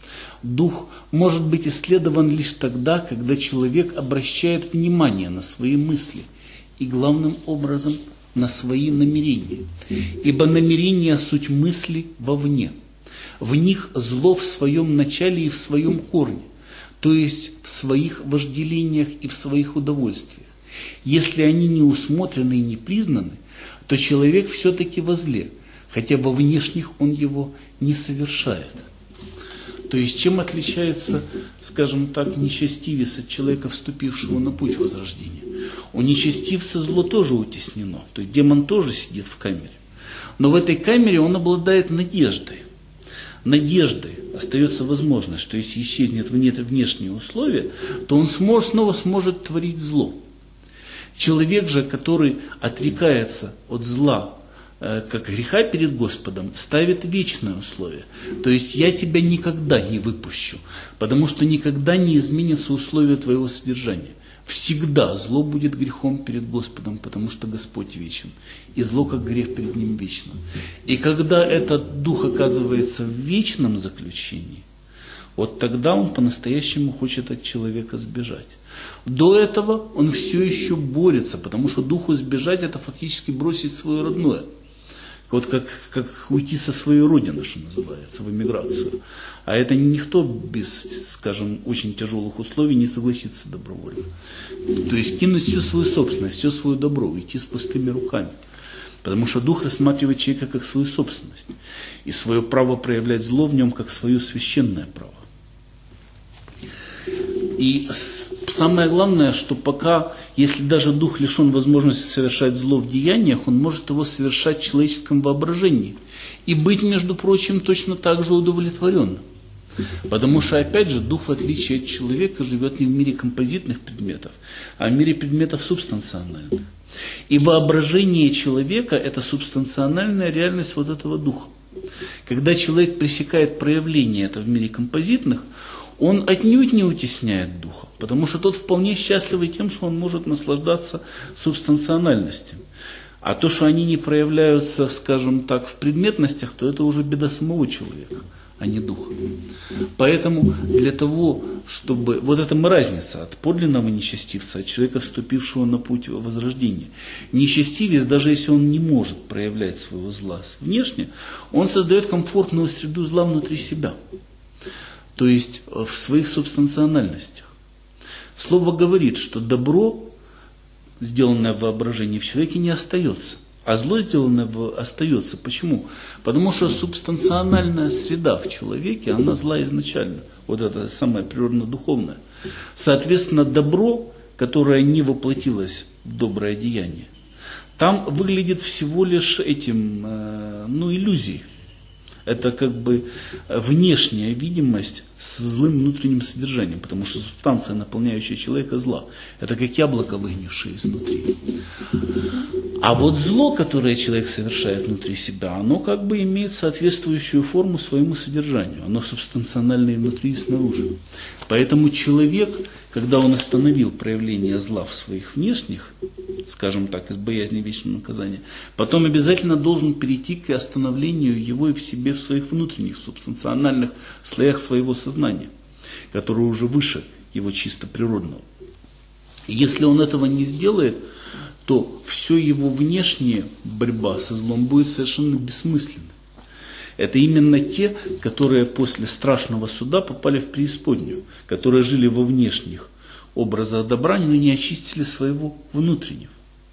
Дух может быть исследован лишь тогда, когда человек обращает внимание на свои мысли и, главным образом, на свои намерения. Ибо намерения – суть мысли вовне. В них зло в своем начале и в своем корне, то есть в своих вожделениях и в своих удовольствиях. Если они не усмотрены и не признаны, то человек все-таки во зле, хотя во внешних он его не совершает. То есть чем отличается, скажем так, нечестивец от человека, вступившего на путь возрождения? У нечестивца зло тоже утеснено, то есть демон тоже сидит в камере. Но в этой камере он обладает надеждой. Надеждой остается возможность, что если исчезнет внешние условия, то он сможет, снова сможет творить зло. Человек же, который отрекается от зла, как греха перед Господом, ставит вечное условие. То есть я тебя никогда не выпущу, потому что никогда не изменятся условия твоего содержания. Всегда зло будет грехом перед Господом, потому что Господь вечен. И зло как грех перед Ним вечно. И когда этот дух оказывается в вечном заключении, вот тогда он по-настоящему хочет от человека сбежать. До этого он все еще борется, потому что духу сбежать — это фактически бросить свое родное. Вот как, как уйти со своей родины, что называется, в эмиграцию. А это никто без, скажем, очень тяжелых условий не согласится добровольно. То есть кинуть всю свою собственность, все свое добро, уйти с пустыми руками. Потому что дух рассматривает человека как свою собственность. И свое право проявлять зло в нем как свое священное право. И самое главное, что пока, если даже дух лишен возможности совершать зло в деяниях, он может его совершать в человеческом воображении. И быть, между прочим, точно так же удовлетворенным. Потому что, опять же, дух, в отличие от человека, живет не в мире композитных предметов, а в мире предметов субстанциональных. И воображение человека – это субстанциональная реальность вот этого духа. Когда человек пресекает проявление этого в мире композитных, он отнюдь не утесняет духа, потому что тот вполне счастливый тем, что он может наслаждаться субстанциональностью. А то, что они не проявляются, скажем так, в предметностях, то это уже беда самого человека, а не духа. Поэтому для того, чтобы... Вот это разница от подлинного нечестивца, от человека, вступившего на путь возрождения. Нечестивец, даже если он не может проявлять своего зла внешне, он создает комфортную среду зла внутри себя. То есть в своих субстанциональностях. Слово говорит, что добро, сделанное в воображении, в человеке не остается, а зло, сделанное в... остается. Почему? Потому что субстанциональная среда в человеке, она зла изначально. Вот это самое природно-духовное. Соответственно, добро, которое не воплотилось в доброе деяние, там выглядит всего лишь этим, ну, иллюзией. Это как бы внешняя видимость с злым внутренним содержанием, потому что субстанция, наполняющая человека, зла. Это как яблоко, выгнившее изнутри. А вот зло, которое человек совершает внутри себя, оно как бы имеет соответствующую форму своему содержанию. Оно субстанциональное и внутри, и снаружи. Поэтому человек, когда он остановил проявление зла в своих внешних, скажем так, из боязни вечного наказания, потом обязательно должен перейти к остановлению его и в себе, в своих внутренних субстанциональных слоях своего сознания, которые уже выше его чисто природного. И если он этого не сделает, то все его внешняя борьба со злом будет совершенно бессмысленной. Это именно те, которые после страшного суда попали в преисподнюю, которые жили во внешних образах добра, но не очистили своего внутреннего.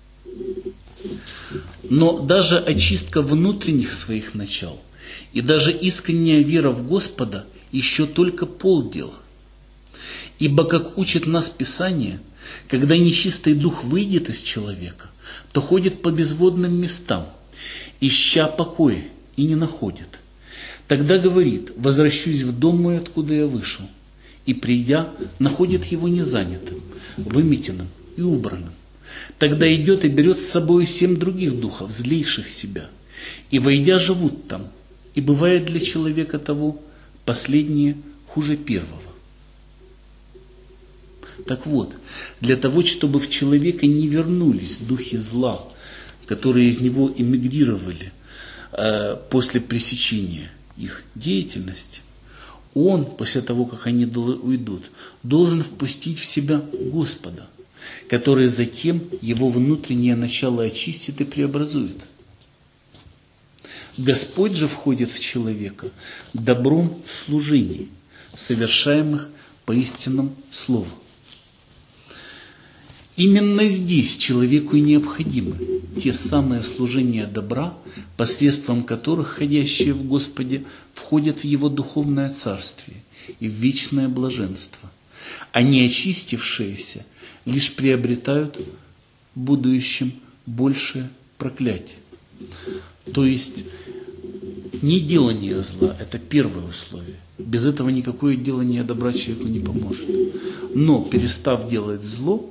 Но даже очистка внутренних своих начал и даже искренняя вера в Господа еще только полдела. Ибо, как учит нас Писание, когда нечистый дух выйдет из человека, то ходит по безводным местам, ища покоя, и не находит. Тогда говорит: возвращусь в дом мой, откуда я вышел. И, придя, находит его незанятым, выметенным и убранным. Тогда идет и берет с собой семь других духов, злейших себя, и, войдя, живут там. И бывает для человека того последнее хуже первого. Так вот, для того, чтобы в человека не вернулись духи зла, которые из него эмигрировали э, после пресечения их деятельности, он, после того, как они уйдут, должен впустить в себя Господа, который затем его внутреннее начало очистит и преобразует. Господь же входит в человека добром в служении, совершаемых по истинному слову. Именно здесь человеку и необходимы те самые служения добра, посредством которых ходящие в Господе входят в Его духовное царствие и в вечное блаженство, а не очистившиеся лишь приобретают в будущем большее проклятие. То есть не делание зла – это первое условие. Без этого никакое делание добра человеку не поможет. Но перестав делать зло,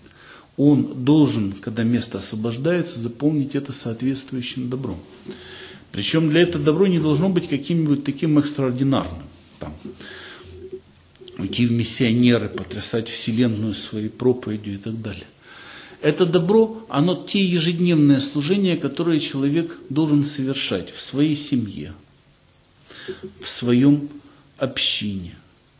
он должен, когда место освобождается, заполнить это соответствующим добром. Причем для этого добро не должно быть каким-нибудь таким экстраординарным. Там, уйти в миссионеры, потрясать вселенную своей проповедью и так далее. Это добро, оно те ежедневные служения, которые человек должен совершать в своей семье, в своем общине,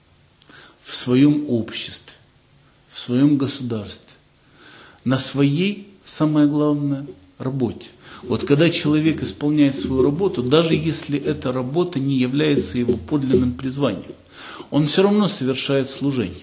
в своем обществе, в своем государстве, на своей, самое главное, работе. Вот когда человек исполняет свою работу, даже если эта работа не является его подлинным призванием, он все равно совершает служение.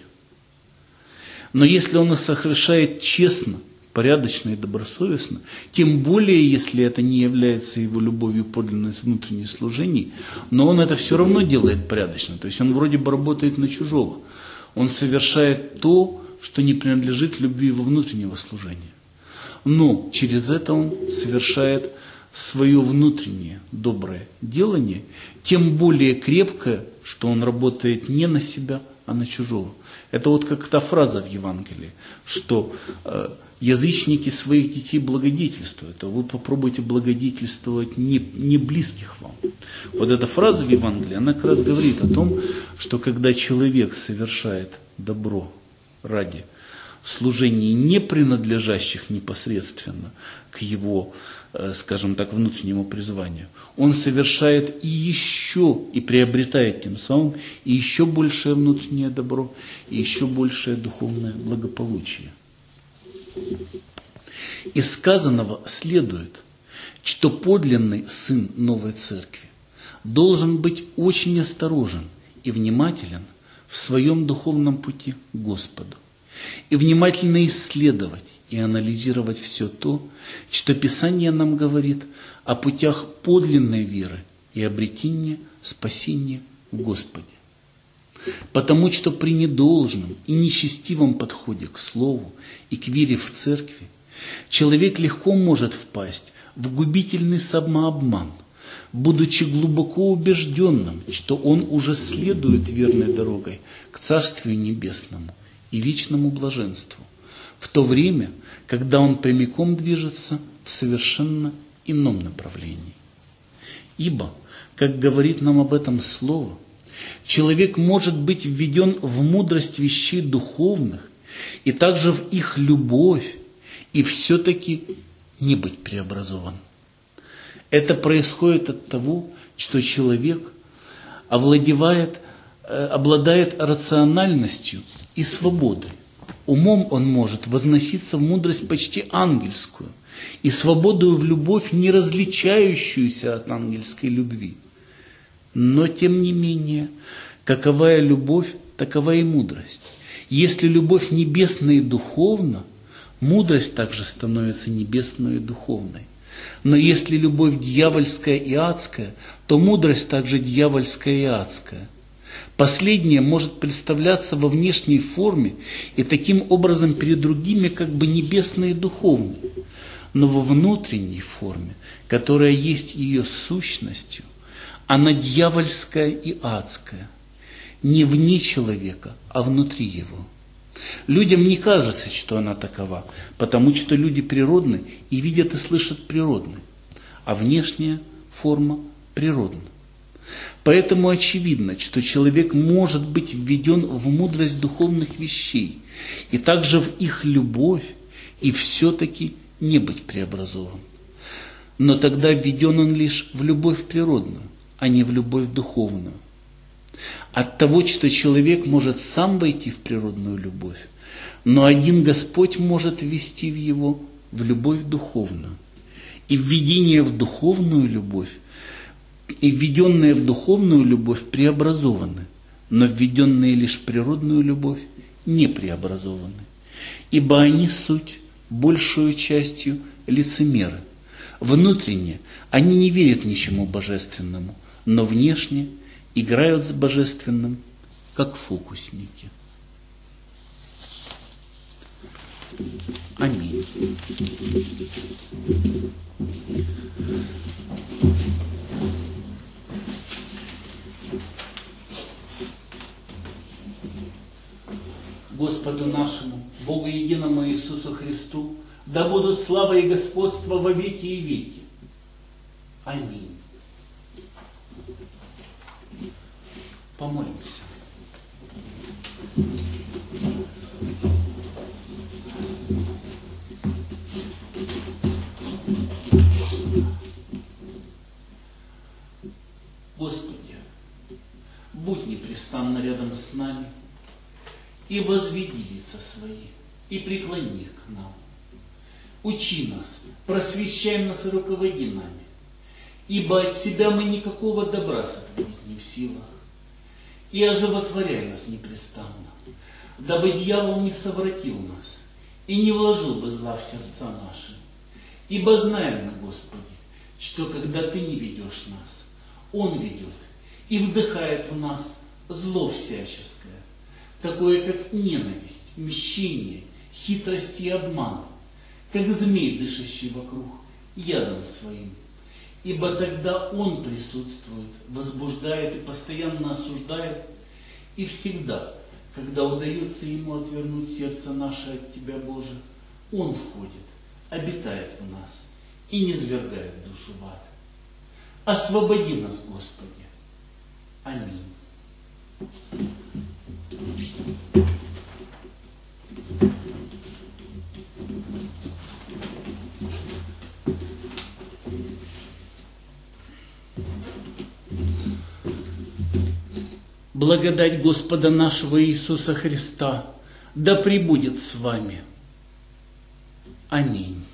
Но если он их совершает честно, порядочно и добросовестно, тем более, если это не является его любовью подлинной внутренней служений, но он это все равно делает порядочно. То есть он вроде бы работает на чужого. Он совершает то, что не принадлежит любви его внутреннего служения. Но через это он совершает свое внутреннее доброе делание, тем более крепкое, что он работает не на себя, а на чужого. Это вот как та фраза в Евангелии, что э, язычники своих детей благодетельствуют, а вы попробуйте благодетельствовать не, не близких вам. Вот эта фраза в Евангелии, она как раз говорит о том, что когда человек совершает добро ради служений, не принадлежащих непосредственно к его, скажем так, внутреннему призванию, он совершает и еще, и приобретает тем самым и еще большее внутреннее добро, и еще большее духовное благополучие. Из сказанного следует, что подлинный сын новой церкви должен быть очень осторожен и внимателен в своем духовном пути к Господу, и внимательно исследовать и анализировать все то, что Писание нам говорит о путях подлинной веры и обретения спасения в Господе. Потому что при недолжном и нечестивом подходе к Слову и к вере в церкви человек легко может впасть в губительный самообман, будучи глубоко убежденным, что он уже следует верной дорогой к Царствию Небесному и вечному блаженству, в то время, когда он прямиком движется в совершенно ином направлении. Ибо, как говорит нам об этом Слово, человек может быть введен в мудрость вещей духовных и также в их любовь, и все-таки не быть преобразован. Это происходит от того, что человек овладевает, обладает рациональностью и свободой. Умом он может возноситься в мудрость почти ангельскую и свободою в любовь, не различающуюся от ангельской любви. Но тем не менее, каковая любовь, такова и мудрость. Если любовь небесная и духовна, мудрость также становится небесной и духовной. Но если любовь дьявольская и адская, то мудрость также дьявольская и адская. Последнее может представляться во внешней форме и таким образом перед другими как бы небесной и духовной. Но во внутренней форме, которая есть ее сущностью, она дьявольская и адская. Не вне человека, а внутри его. Людям не кажется, что она такова, потому что люди природны и видят и слышат природны, а внешняя форма природна. Поэтому очевидно, что человек может быть введен в мудрость духовных вещей, и также в их любовь, и все-таки не быть преобразован. Но тогда введен он лишь в любовь природную, а не в любовь духовную. От того, что человек может сам войти в природную любовь, но один Господь может ввести в его в любовь духовную. И введение в духовную любовь, и введенные в духовную любовь преобразованы, но введенные лишь в природную любовь не преобразованы. Ибо они суть большую частью лицемеры. Внутренне они не верят ничему божественному, но внешне играют с божественным, как фокусники. Аминь. Господу нашему, Богу единому Иисусу Христу, да будут слава и господство во веки и веки. Аминь. Помолимся. Господи, будь непрестанно рядом с нами и возведи лица свои, и преклони их к нам. Учи нас, просвещай нас и руководи нами, ибо от себя мы никакого добра сотворить не в силах. И оживотворяй нас непрестанно, дабы дьявол не совратил нас и не вложил бы зла в сердца наши. Ибо знаем мы, Господи, что когда Ты не ведешь нас, Он ведет и вдыхает в нас зло всяческое, такое как ненависть, мщение, хитрость и обман, как змей, дышащий вокруг ядом своим. Ибо тогда он присутствует, возбуждает и постоянно осуждает, и всегда, когда удается ему отвернуть сердце наше от Тебя, Боже, он входит, обитает в нас и низвергает душу в ад. Освободи нас, Господи. Аминь. Благодать Господа нашего Иисуса Христа да пребудет с вами. Аминь.